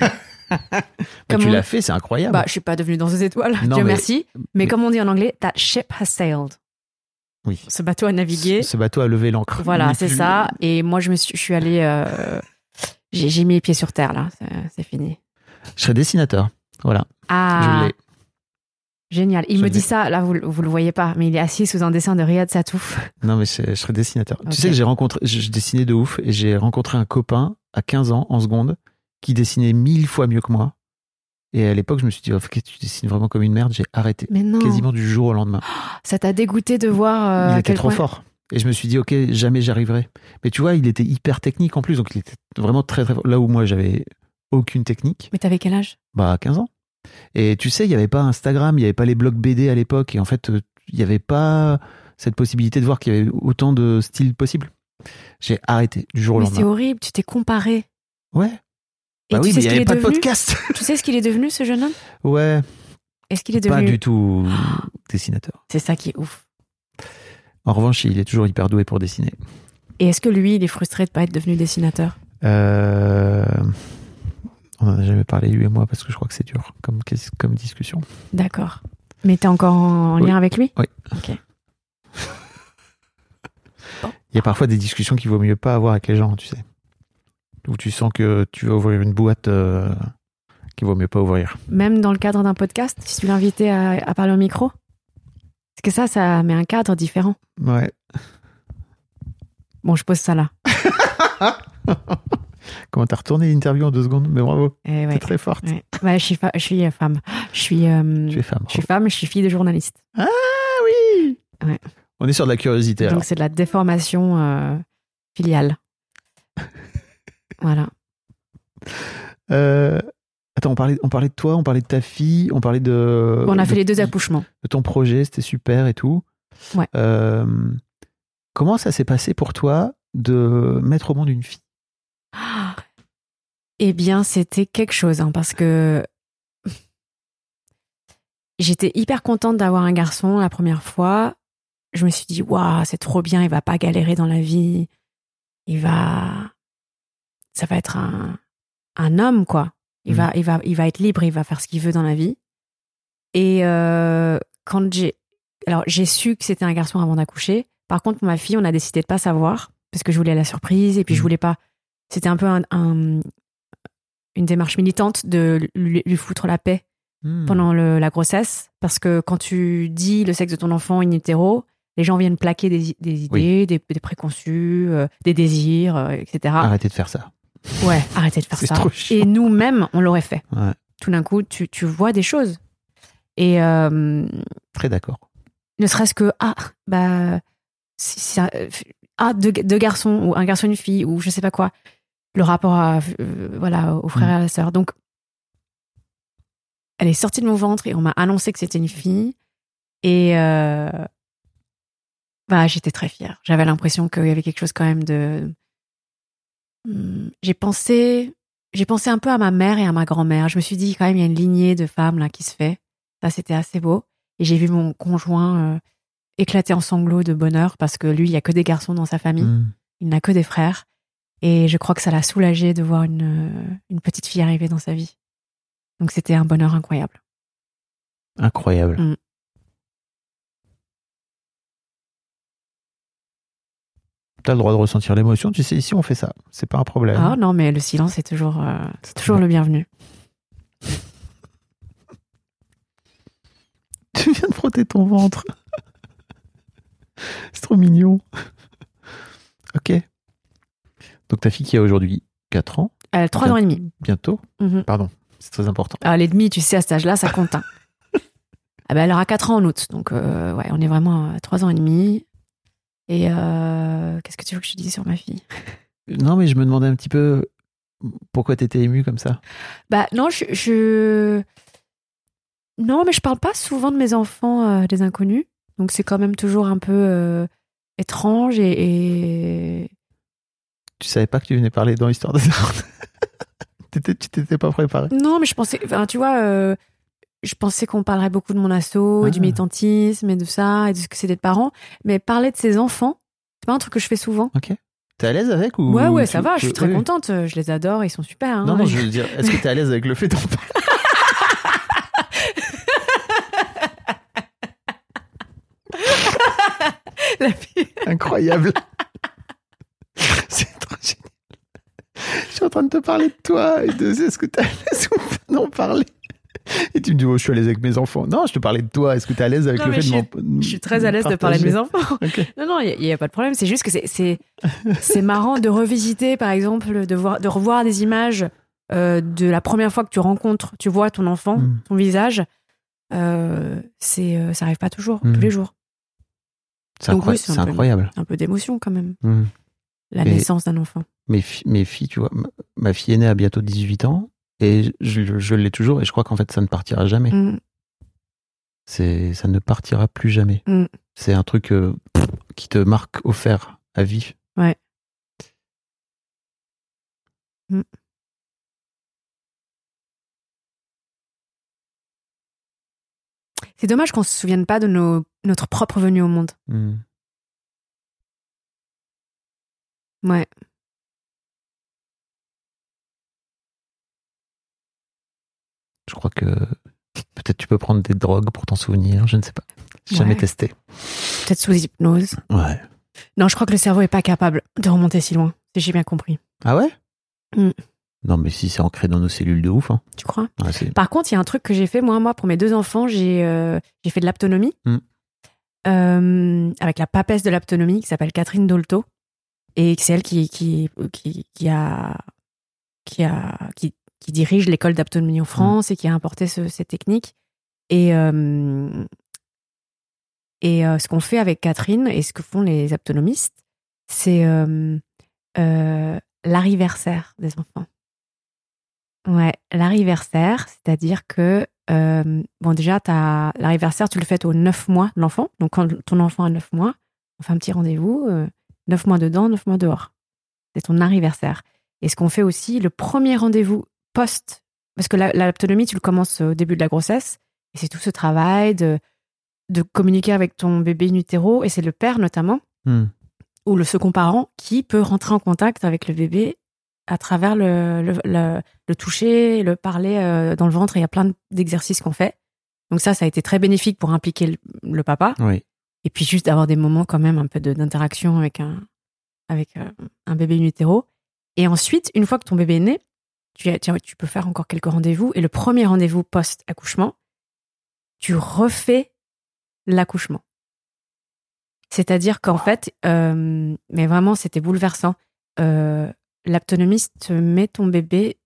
Tu l'as fait, c'est incroyable. Bah, je suis pas devenue danseuse étoile, Dieu merci. Mais comme on dit en anglais, that ship has sailed. Oui. Ce bateau a navigué. Ce bateau a levé l'ancre. Voilà, c'est ça. Et moi, je suis allée... j'ai mis les pieds sur terre, là. C'est fini. Je serais dessinateur. Voilà. Ah. Je l'ai. Génial. Il me dit ça, là, vous le voyez pas, mais il est assis sous un dessin de Riyad Satouf. Non, mais je serais dessinateur. Okay. Tu sais que je dessinais de ouf et j'ai rencontré un copain à 15 ans, en seconde, qui dessinait 1000 fois mieux que moi. Et à l'époque, je me suis dit, ok, tu dessines vraiment comme une merde. J'ai arrêté. Mais non. Quasiment du jour au lendemain. Ça t'a dégoûté de voir il était trop fort. Et je me suis dit, ok, jamais j'arriverai. Mais tu vois, il était hyper technique en plus. Donc, il était vraiment très, très fort. Là où moi, j'avais aucune technique. Mais t'avais quel âge ? Bah, 15 ans. Et tu sais, il n'y avait pas Instagram, il n'y avait pas les blogs BD à l'époque. Et en fait, il n'y avait pas cette possibilité de voir qu'il y avait autant de styles possibles. J'ai arrêté du jour au lendemain. Mais c'est horrible, tu t'es comparé. Ouais. Bah oui, mais il n'y avait pas de podcast. Tu sais ce qu'il est devenu, ce jeune homme ? Ouais. Est-ce qu'il est devenu... Pas du tout dessinateur. C'est ça qui est ouf. En revanche, il est toujours hyper doué pour dessiner. Et est-ce que lui, il est frustré de ne pas être devenu dessinateur ? On n'en a jamais parlé, lui et moi, parce que je crois que c'est dur comme discussion. D'accord. Mais t'es encore en lien avec lui ? Oui. Ok. Bon. Il y a parfois des discussions qu'il vaut mieux pas avoir avec les gens, tu sais. Où tu sens que tu vas ouvrir une boîte qu'il vaut mieux pas ouvrir. Même dans le cadre d'un podcast, si tu l'invitais à parler au micro ? Parce que ça met un cadre différent. Ouais. Bon, je pose ça là. Comment t'as retourné l'interview en 2 secondes? Mais bravo, t'es très forte. Ouais. Ouais, je suis femme. Tu es femme. Je suis femme, je suis fille de journaliste. Ah oui. Ouais. On est sur de la curiosité. Donc alors. C'est de la déformation filiale. Voilà. Attends, on parlait de toi, on parlait de ta fille, on parlait de... On a fait les 2 accouchements. De ton projet, c'était super et tout. Ouais. Comment ça s'est passé pour toi de mettre au monde une fille? Eh bien, c'était quelque chose, hein, parce que j'étais hyper contente d'avoir un garçon la première fois. Je me suis dit, waouh, c'est trop bien, il va pas galérer dans la vie. Ça va être un homme, quoi. Il va être libre, il va faire ce qu'il veut dans la vie. Et quand j'ai su que c'était un garçon avant d'accoucher, Par contre, pour ma fille, on a décidé de pas savoir parce que je voulais la surprise et puis je voulais pas. C'était un peu une démarche militante de lui foutre la paix pendant la grossesse, parce que quand tu dis le sexe de ton enfant in utero, les gens viennent plaquer des idées, des préconçus, des désirs, etc. Arrêtez de faire ça. Ouais, arrêtez de faire ça. Trop chiant. Et nous-mêmes, on l'aurait fait. Ouais. Tout d'un coup, tu vois des choses. Et très d'accord. ne serait-ce que deux garçons ou un garçon et une fille ou je sais pas quoi, le rapport au frère et à la sœur. Donc elle est sortie de mon ventre et on m'a annoncé que c'était une fille et j'étais très fière. J'avais l'impression qu'il y avait quelque chose quand même de j'ai pensé un peu à ma mère et à ma grand-mère. Je me suis dit quand même il y a une lignée de femmes là qui se fait. Ça c'était assez beau. Et j'ai vu mon conjoint éclater en sanglots de bonheur parce que lui, il n'y a que des garçons dans sa famille. Il n'a que des frères. Et je crois que ça l'a soulagé de voir une petite fille arriver dans sa vie. Donc c'était un bonheur incroyable. Incroyable. T'as le droit de ressentir l'émotion. Tu sais, ici, on fait ça. C'est pas un problème. Ah non, mais le silence est toujours le bienvenu. Tu viens de frotter ton ventre. C'est trop mignon. Ok. Donc ta fille qui a aujourd'hui 4 ans. 3 ans et demi. Bientôt. Pardon, c'est très important. Les demi, tu sais, à cet âge-là, ça compte. Elle aura 4 ans en août. Donc, on est vraiment à 3 ans et demi. Et qu'est-ce que tu veux que je te dise sur ma fille ? Non, mais je me demandais un petit peu pourquoi t'étais émue comme ça. Non, Non, mais je parle pas souvent de mes enfants des inconnus. Donc c'est quand même toujours un peu étrange et... Tu savais pas que tu venais parler dans l'histoire des arts. Tu t'étais pas préparé. Non, mais je pensais... tu vois, je pensais qu'on parlerait beaucoup de mon asso, et du militantisme et de ça, et de ce que c'est d'être parent. Mais parler de ses enfants, c'est pas un truc que je fais souvent. Ok. T'es à l'aise avec ou... Ouais, ça va, je suis très contente. Je les adore, ils sont super. Hein. Non, je veux dire, est-ce que t'es à l'aise avec le fait d'en parler ? La fille... Incroyable. C'est trop génial. Je suis en train de te parler de toi et de est-ce que t'es à l'aise ou pas d'en parler. Et tu me dis, je suis à l'aise avec mes enfants. Non, je te parlais de toi. Est-ce que t'es à l'aise avec le fait de m'en Je suis très à l'aise de parler de mes enfants. Okay. Non, il n'y a pas de problème. C'est juste que c'est marrant de revisiter, par exemple, de revoir des images de la première fois que tu vois ton enfant, ton visage. Ça arrive pas toujours, tous les jours. C'est incroyable. Un peu d'émotion quand même. La naissance d'un enfant. Mes filles, tu vois, ma fille aînée a bientôt 18 ans et je l'ai toujours et je crois qu'en fait ça ne partira jamais. Ça ne partira plus jamais. C'est un truc qui te marque au fer à vie. Ouais. C'est dommage qu'on se souvienne pas de notre propre venue au monde. Ouais. Je crois que peut-être tu peux prendre des drogues pour t'en souvenir, je ne sais pas. J'ai jamais testé. Peut-être sous hypnose. Ouais. Non, je crois que le cerveau est pas capable de remonter si loin, si j'ai bien compris. Ah ouais ? Non, mais si c'est ancré dans nos cellules de ouf. Hein. Tu crois ? Ouais, Par contre, il y a un truc que j'ai fait, moi, pour mes 2 enfants, j'ai fait de l'aptonomie. Avec la papesse de l'aptonomie qui s'appelle Catherine Dolto. Et c'est elle qui dirige l'école d'aptonomie en France et qui a importé cette technique. Et ce qu'on fait avec Catherine et ce que font les aptonomistes, c'est l'arriversaire des enfants. Ouais, l'arriversaire, c'est-à-dire que déjà, l'arriversaire, tu le fais aux 9 mois de l'enfant. Donc, quand ton enfant a 9 mois, on fait un petit rendez-vous, 9 mois dedans, 9 mois dehors. C'est ton arriversaire. Et ce qu'on fait aussi, le premier rendez-vous parce que l'aptonomie, tu le commences au début de la grossesse, et c'est tout ce travail de communiquer avec ton bébé in utero, et c'est le père notamment, ou le second parent, qui peut rentrer en contact avec le bébé à travers le toucher, le parler dans le ventre. Et il y a plein d'exercices qu'on fait. Donc ça a été très bénéfique pour impliquer le papa. Oui. Et puis juste d'avoir des moments quand même un peu d'interaction avec un bébé in utero. Et ensuite, une fois que ton bébé est né, tu peux faire encore quelques rendez-vous. Et le premier rendez-vous post-accouchement, tu refais l'accouchement. C'est-à-dire qu'en fait, mais vraiment, c'était bouleversant. L'aptonomiste met ton bébé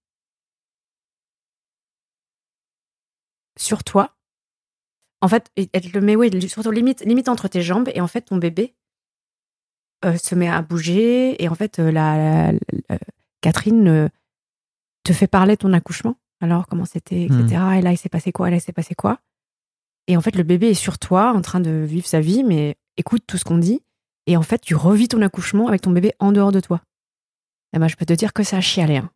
sur toi. En fait, elle le met, surtout limite entre tes jambes. Et en fait, ton bébé se met à bouger. Et en fait, Catherine te fait parler de ton accouchement. Alors, comment c'était, etc. Et là, il s'est passé quoi? Et en fait, le bébé est sur toi, en train de vivre sa vie, mais écoute tout ce qu'on dit. Et en fait, tu revis ton accouchement avec ton bébé en dehors de toi. Et ben, je peux te dire que ça a chialé. Hein.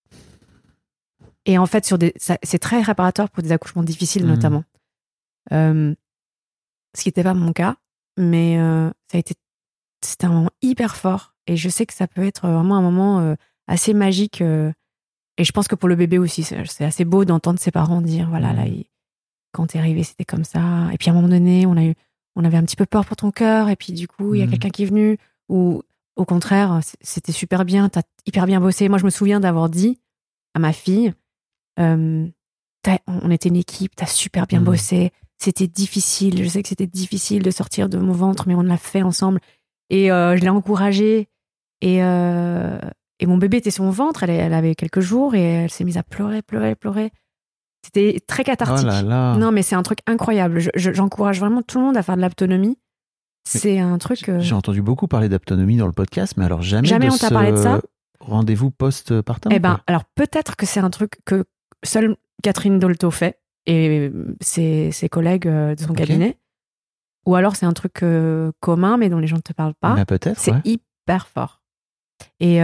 Et en fait, c'est très réparateur pour des accouchements difficiles, notamment. Ce qui n'était pas mon cas, mais c'était un moment hyper fort. Et je sais que ça peut être vraiment un moment assez magique. Et je pense que pour le bébé aussi, c'est assez beau d'entendre ses parents dire, voilà, là, quand t'es arrivé, c'était comme ça. Et puis à un moment donné, on avait un petit peu peur pour ton cœur. Et puis du coup, il y a quelqu'un qui est venu. Ou au contraire, c'était super bien. T'as hyper bien bossé. Moi, je me souviens d'avoir dit à ma fille, on était une équipe, t'as super bien bossé. C'était difficile. Je sais que c'était difficile de sortir de mon ventre, mais on l'a fait ensemble. Et je l'ai encouragée. Et mon bébé était sur mon ventre. Elle avait quelques jours et elle s'est mise à pleurer. C'était très cathartique. Oh là là. Non, mais c'est un truc incroyable. J'encourage vraiment tout le monde à faire de l'aptonomie. C'est un truc. J'ai entendu beaucoup parler d'aptonomie dans le podcast, mais alors jamais on t'a parlé de ça. Rendez-vous post-partum. Eh ben, alors peut-être que c'est un truc que seule Catherine Dolto fait et ses collègues de son cabinet. Ou alors c'est un truc commun, mais dont les gens ne te parlent pas. Mais peut-être. C'est hyper fort. Et.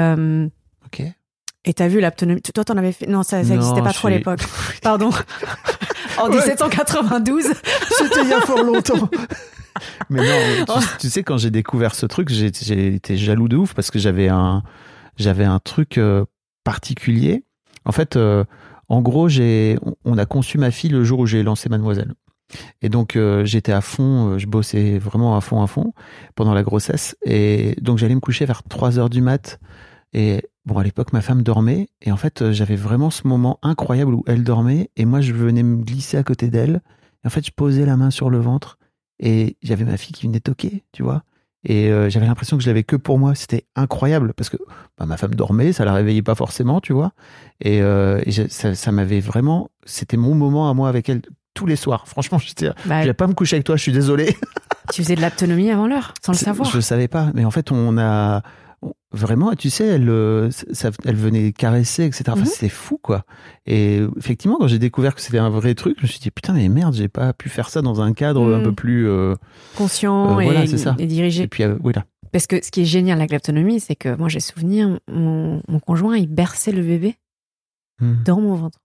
Et t'as vu l'aptonomie? Toi, t'en avais fait? Non, ça n'existait pas trop à l'époque. Pardon. En 1792. C'était il y a fort longtemps. Mais non, tu sais, quand j'ai découvert ce truc, j'ai été jaloux de ouf parce que j'avais un truc particulier. En fait, en gros, on a conçu ma fille le jour où j'ai lancé Mademoiselle. Et donc, j'étais à fond, je bossais vraiment à fond pendant la grossesse. Et donc, j'allais me coucher vers 3h du mat'. Et bon, à l'époque, ma femme dormait. Et en fait, j'avais vraiment ce moment incroyable où elle dormait. Et moi, je venais me glisser à côté d'elle. Et en fait, je posais la main sur le ventre. Et j'avais ma fille qui venait toquer, tu vois. Et j'avais l'impression que je l'avais que pour moi. C'était incroyable. Parce que ma femme dormait, ça la réveillait pas forcément, tu vois. Et ça m'avait vraiment... C'était mon moment à moi avec elle tous les soirs. Franchement, je vais pas me coucher avec toi, je suis désolé. Tu faisais de l'aptonomie avant l'heure, sans le savoir. Je savais pas. Mais en fait, vraiment, tu sais, elle venait caresser, etc. Enfin, c'était fou, quoi. Et effectivement, quand j'ai découvert que c'était un vrai truc, je me suis dit, putain, mais merde, j'ai pas pu faire ça dans un cadre un peu plus... conscient voilà, c'est ça. Et dirigé. Et puis, voilà. Parce que ce qui est génial avec l'aptonomie, c'est que moi, j'ai souvenir, mon conjoint, il berçait le bébé dans mon ventre.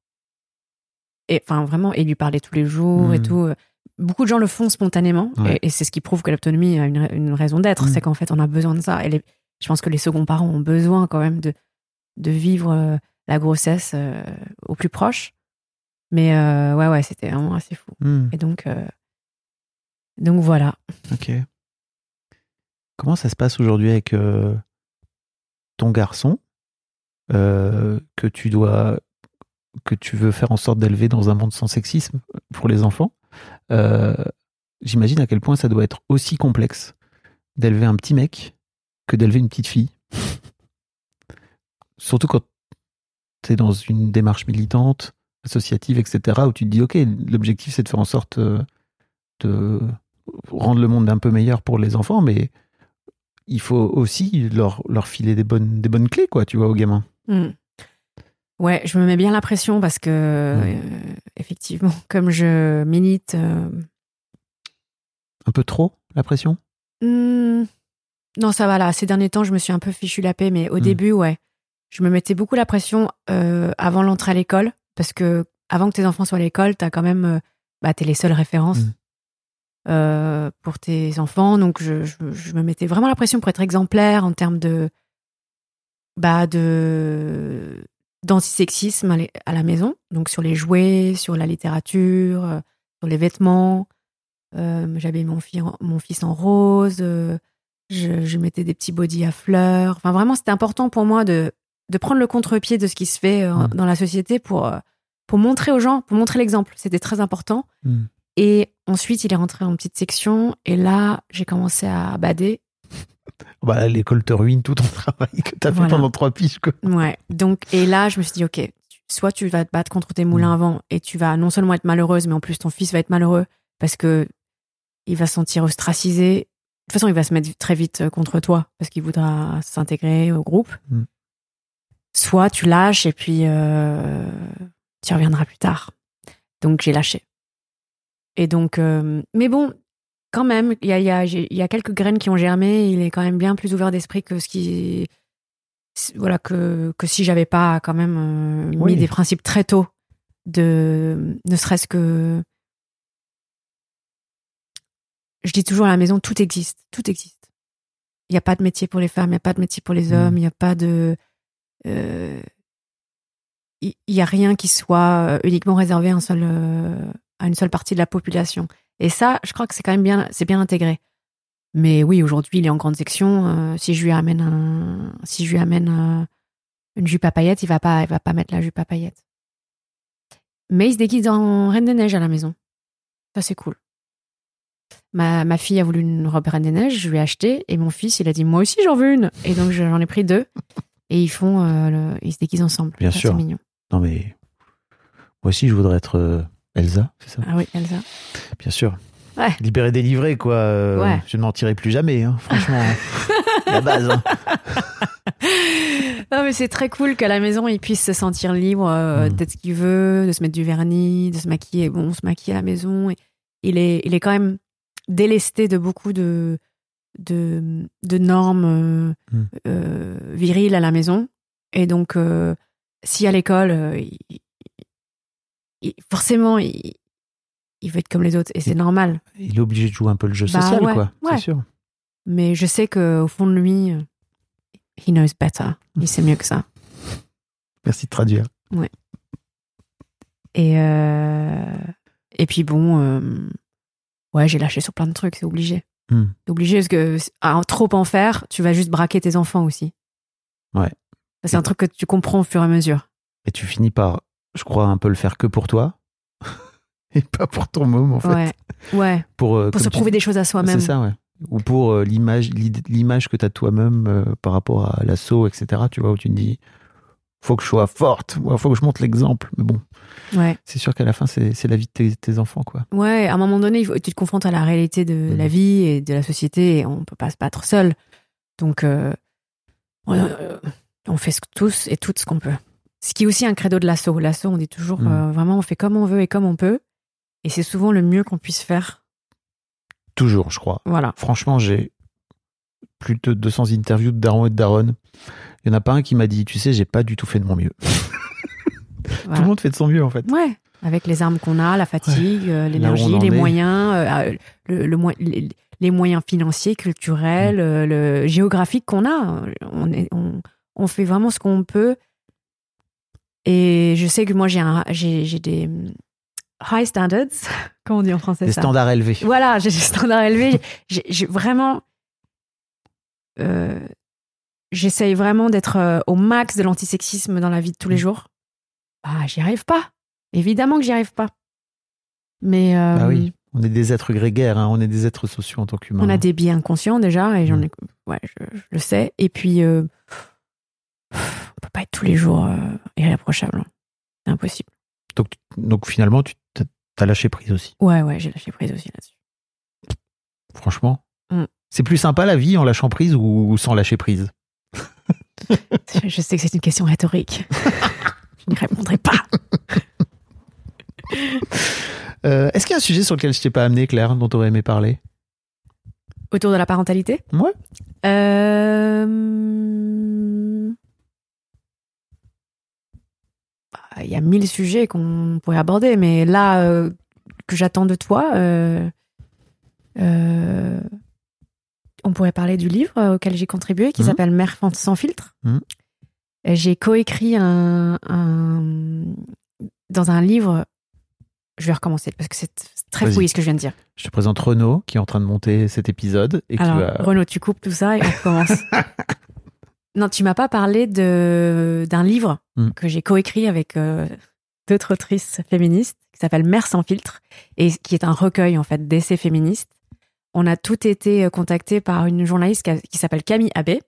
Et enfin, vraiment, il lui parlait tous les jours et tout. Beaucoup de gens le font spontanément. Ouais. Et c'est ce qui prouve que l'aptonomie a une raison d'être. C'est qu'en fait, on a besoin de ça. Je pense que les seconds parents ont besoin quand même de vivre la grossesse au plus proche. Mais ouais, c'était vraiment assez fou. Et donc voilà. Ok. Comment ça se passe aujourd'hui avec ton garçon que tu veux faire en sorte d'élever dans un monde sans sexisme pour les enfants? J'imagine à quel point ça doit être aussi complexe d'élever un petit mec que d'élever une petite fille. Surtout quand tu es dans une démarche militante, associative, etc., où tu te dis, ok, l'objectif c'est de faire en sorte de rendre le monde un peu meilleur pour les enfants, mais il faut aussi leur filer des bonnes clés, quoi, tu vois, aux gamins. Ouais, je me mets bien la pression parce que, effectivement, comme je milite... Un peu trop, la pression? Non, ça va là. Ces derniers temps, je me suis un peu fichu la paix, mais au début, ouais. Je me mettais beaucoup la pression avant l'entrée à l'école, parce que avant que tes enfants soient à l'école, t'as quand même... t'es les seules références pour tes enfants. Donc, je me mettais vraiment la pression pour être exemplaire en termes d'antisexisme à la maison. Donc, sur les jouets, sur la littérature, sur les vêtements. J'habillais mon fils en rose. Je mettais des petits bodys à fleurs. Enfin, vraiment, c'était important pour moi de prendre le contre-pied de ce qui se fait dans la société pour montrer aux gens, pour montrer l'exemple. C'était très important. Et ensuite, il est rentré en petite section. Et là, j'ai commencé à bader. Bah, l'école te ruine tout ton travail que tu as fait pendant 3 piges, quoi. Ouais. Donc, et là, je me suis dit, OK, soit tu vas te battre contre tes moulins à vent et tu vas non seulement être malheureuse, mais en plus, ton fils va être malheureux parce que il va se sentir ostracisé. De toute façon, il va se mettre très vite contre toi parce qu'il voudra s'intégrer au groupe. Soit tu lâches et puis tu reviendras plus tard. Donc, j'ai lâché. Et donc, mais bon, quand même, il y a quelques graines qui ont germé. Il est quand même bien plus ouvert d'esprit que que si j'avais pas quand même mis des principes très tôt, ne serait-ce que. Je dis toujours à la maison, tout existe. Il n'y a pas de métier pour les femmes, il n'y a pas de métier pour les hommes, il n'y a pas de. Il n'y a rien qui soit uniquement réservé à une seule partie de la population. Et ça, je crois que c'est quand même c'est bien intégré. Mais oui, aujourd'hui, il est en grande section. Si je lui amène une jupe à paillettes, il va pas mettre la jupe à paillettes. Mais il se déguise en Reine des Neiges à la maison. Ça, c'est cool. Ma fille a voulu une robe Reine des Neiges, je lui ai acheté, et mon fils, il a dit, moi aussi, j'en veux une. Et donc, j'en ai pris 2. Et ils se déguisent ensemble. Bien sûr. C'est mignon. Non, mais moi aussi, je voudrais être Elsa, c'est ça? Ah oui, Elsa. Bien sûr. Ouais. Libéré, délivré, quoi. Ouais. Je ne mentirai plus jamais, hein. Franchement. La base. Hein. Non, mais c'est très cool qu'à la maison, il puisse se sentir libre d'être ce qu'il veut, de se mettre du vernis, de se maquiller. Bon, on se maquille à la maison. Et il est quand même délesté de beaucoup de normes viriles à la maison. Et donc, si à l'école, forcément, il veut être comme les autres. Et c'est normal. Il est obligé de jouer un peu le jeu social, quoi. Ouais. C'est sûr. Mais je sais qu'au fond de lui, he knows better. Il sait mieux que ça. Merci de traduire. Ouais. Et puis bon, j'ai lâché sur plein de trucs, c'est obligé. C'est obligé parce que trop en faire, tu vas juste braquer tes enfants aussi. Ouais. Ça, c'est un truc que tu comprends au fur et à mesure. Et tu finis par, je crois, un peu le faire que pour toi. Et pas pour ton môme, en fait. Ouais. Pour se prouver des choses à soi-même. C'est ça, ouais. Ou pour l'image que tu as de toi-même par rapport à l'assaut, etc. Tu vois, où tu te dis, faut que je sois forte, faut que je montre l'exemple. Mais bon, c'est sûr qu'à la fin, c'est la vie de tes enfants, quoi. Ouais, à un moment donné, tu te confrontes à la réalité de la vie et de la société, et on peut pas se battre seul. Donc, on fait tous et toutes ce qu'on peut. Ce qui est aussi un credo de l'assaut. L'assaut, on dit toujours, vraiment, on fait comme on veut et comme on peut. Et c'est souvent le mieux qu'on puisse faire. Toujours, je crois. Voilà. Franchement, j'ai plus de 200 interviews de darons et de daronnes. Il n'y en a pas un qui m'a dit, tu sais, j'ai pas du tout fait de mon mieux. Voilà. Tout le monde fait de son mieux, en fait. Ouais. Avec les armes qu'on a, la fatigue, l'énergie, les moyens, les moyens financiers, culturels, géographiques qu'on a. On fait vraiment ce qu'on peut. Et je sais que moi, j'ai des high standards. Comment on dit en français des ça? Des standards élevés. Voilà, j'ai des standards élevés. J'ai vraiment... j'essaye vraiment d'être au max de l'antisexisme dans la vie de tous les jours. J'y arrive pas. Évidemment que j'y arrive pas. Mais... oui, on est des êtres grégaires, hein. On est des êtres sociaux en tant qu'humains. On a des biais inconscients déjà, et j'en ai... Ouais, je le sais. Et puis, on peut pas être tous les jours irréprochable. C'est impossible. Donc finalement, tu t'as lâché prise aussi. Ouais, j'ai lâché prise aussi là-dessus. Franchement, c'est plus sympa la vie en lâchant prise ou sans lâcher prise? Je sais que c'est une question rhétorique. Je n'y répondrai pas. Est-ce qu'il y a un sujet sur lequel je t'ai pas amené, Claire, dont tu aurais aimé parler? Autour de la parentalité? Ouais. Il y a 1000 sujets qu'on pourrait aborder, mais là, que j'attends de toi, on pourrait parler du livre auquel j'ai contribué, qui s'appelle Mère sans filtre. J'ai coécrit dans un livre je vais recommencer parce que c'est très Vas-y. fouillis ce que je viens de dire. Je te présente Renaud qui est en train de monter cet épisode. Et Alors, qui va... Renaud, tu coupes tout ça et on recommence. Non, tu m'as pas parlé d'un livre que j'ai coécrit avec d'autres autrices féministes qui s'appelle Mère sans filtre et qui est un recueil en fait d'essais féministes. On a toutes été contactés par une journaliste qui s'appelle Camille Abbé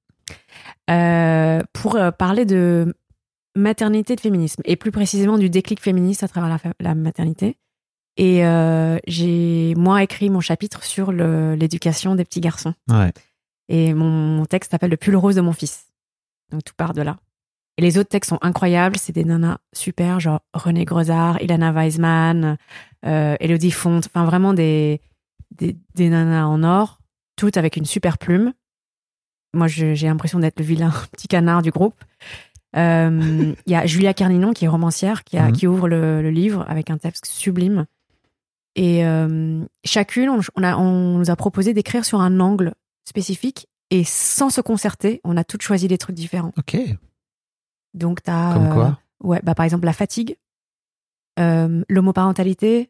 pour parler de maternité, de féminisme et plus précisément du déclic féministe à travers la maternité. Et j'ai moi écrit mon chapitre sur l'éducation des petits garçons. Ouais. Et mon texte s'appelle Le pull rose de mon fils. Donc tout part de là. Et les autres textes sont incroyables. C'est des nanas super, genre Renée Grezard, Ilana Weisman, Élodie Fonte. Enfin, vraiment des nanas en or, toutes avec une super plume. Moi, j'ai l'impression d'être le vilain petit canard du groupe. Il y a Julia Carninon, qui est romancière, qui ouvre le livre avec un texte sublime. Et chacune, on nous a proposé d'écrire sur un angle spécifique et sans se concerter, on a toutes choisi des trucs différents. Ok. Donc t'as Comme quoi ouais, bah par exemple la fatigue, l'homoparentalité,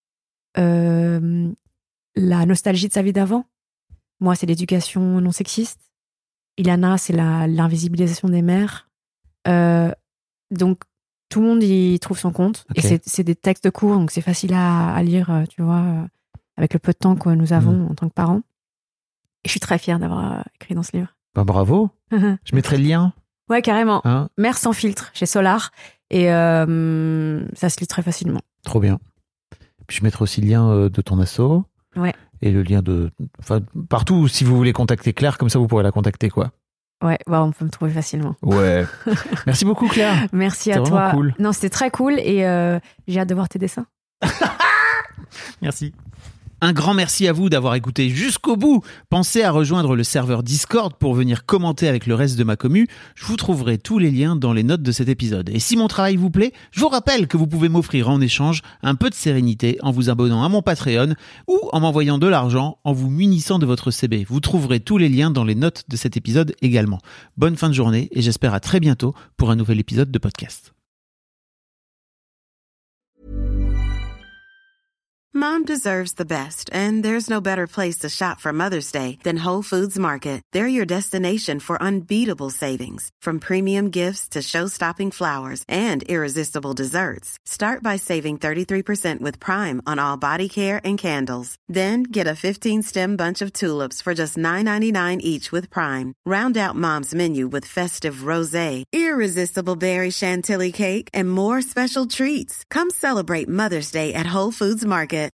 la nostalgie de sa vie d'avant. Moi, c'est l'éducation non sexiste. Ilana, c'est l'invisibilisation des mères. Donc tout le monde y trouve son compte. Okay. Et c'est des textes courts, donc c'est facile à lire, tu vois, avec le peu de temps que nous avons en tant que parents. Et je suis très fière d'avoir écrit dans ce livre. Ben bravo. Je mettrai le lien. Ouais, carrément. Hein? Mère sans filtre chez Solar. Et ça se lit très facilement. Trop bien. Puis je mettrai aussi le lien de ton asso. Ouais. Et le lien de... Enfin, partout, si vous voulez contacter Claire, comme ça vous pourrez la contacter, quoi. Ouais, bah on peut me trouver facilement. Ouais. Merci beaucoup, Claire. Merci à toi. C'était cool. Non, c'était très cool et j'ai hâte de voir tes dessins. Merci. Un grand merci à vous d'avoir écouté jusqu'au bout. Pensez à rejoindre le serveur Discord pour venir commenter avec le reste de ma commu. Je vous trouverai tous les liens dans les notes de cet épisode. Et si mon travail vous plaît, je vous rappelle que vous pouvez m'offrir en échange un peu de sérénité en vous abonnant à mon Patreon ou en m'envoyant de l'argent en vous munissant de votre CB. Vous trouverez tous les liens dans les notes de cet épisode également. Bonne fin de journée et j'espère à très bientôt pour un nouvel épisode de podcast. Mom deserves the best, and there's no better place to shop for Mother's Day than Whole Foods Market. They're your destination for unbeatable savings, from premium gifts to show-stopping flowers and irresistible desserts. Start by saving 33% with Prime on all body care and candles. Then get a 15-stem bunch of tulips for just $9.99 each with Prime. Round out Mom's menu with festive rosé, irresistible berry chantilly cake, and more special treats. Come celebrate Mother's Day at Whole Foods Market.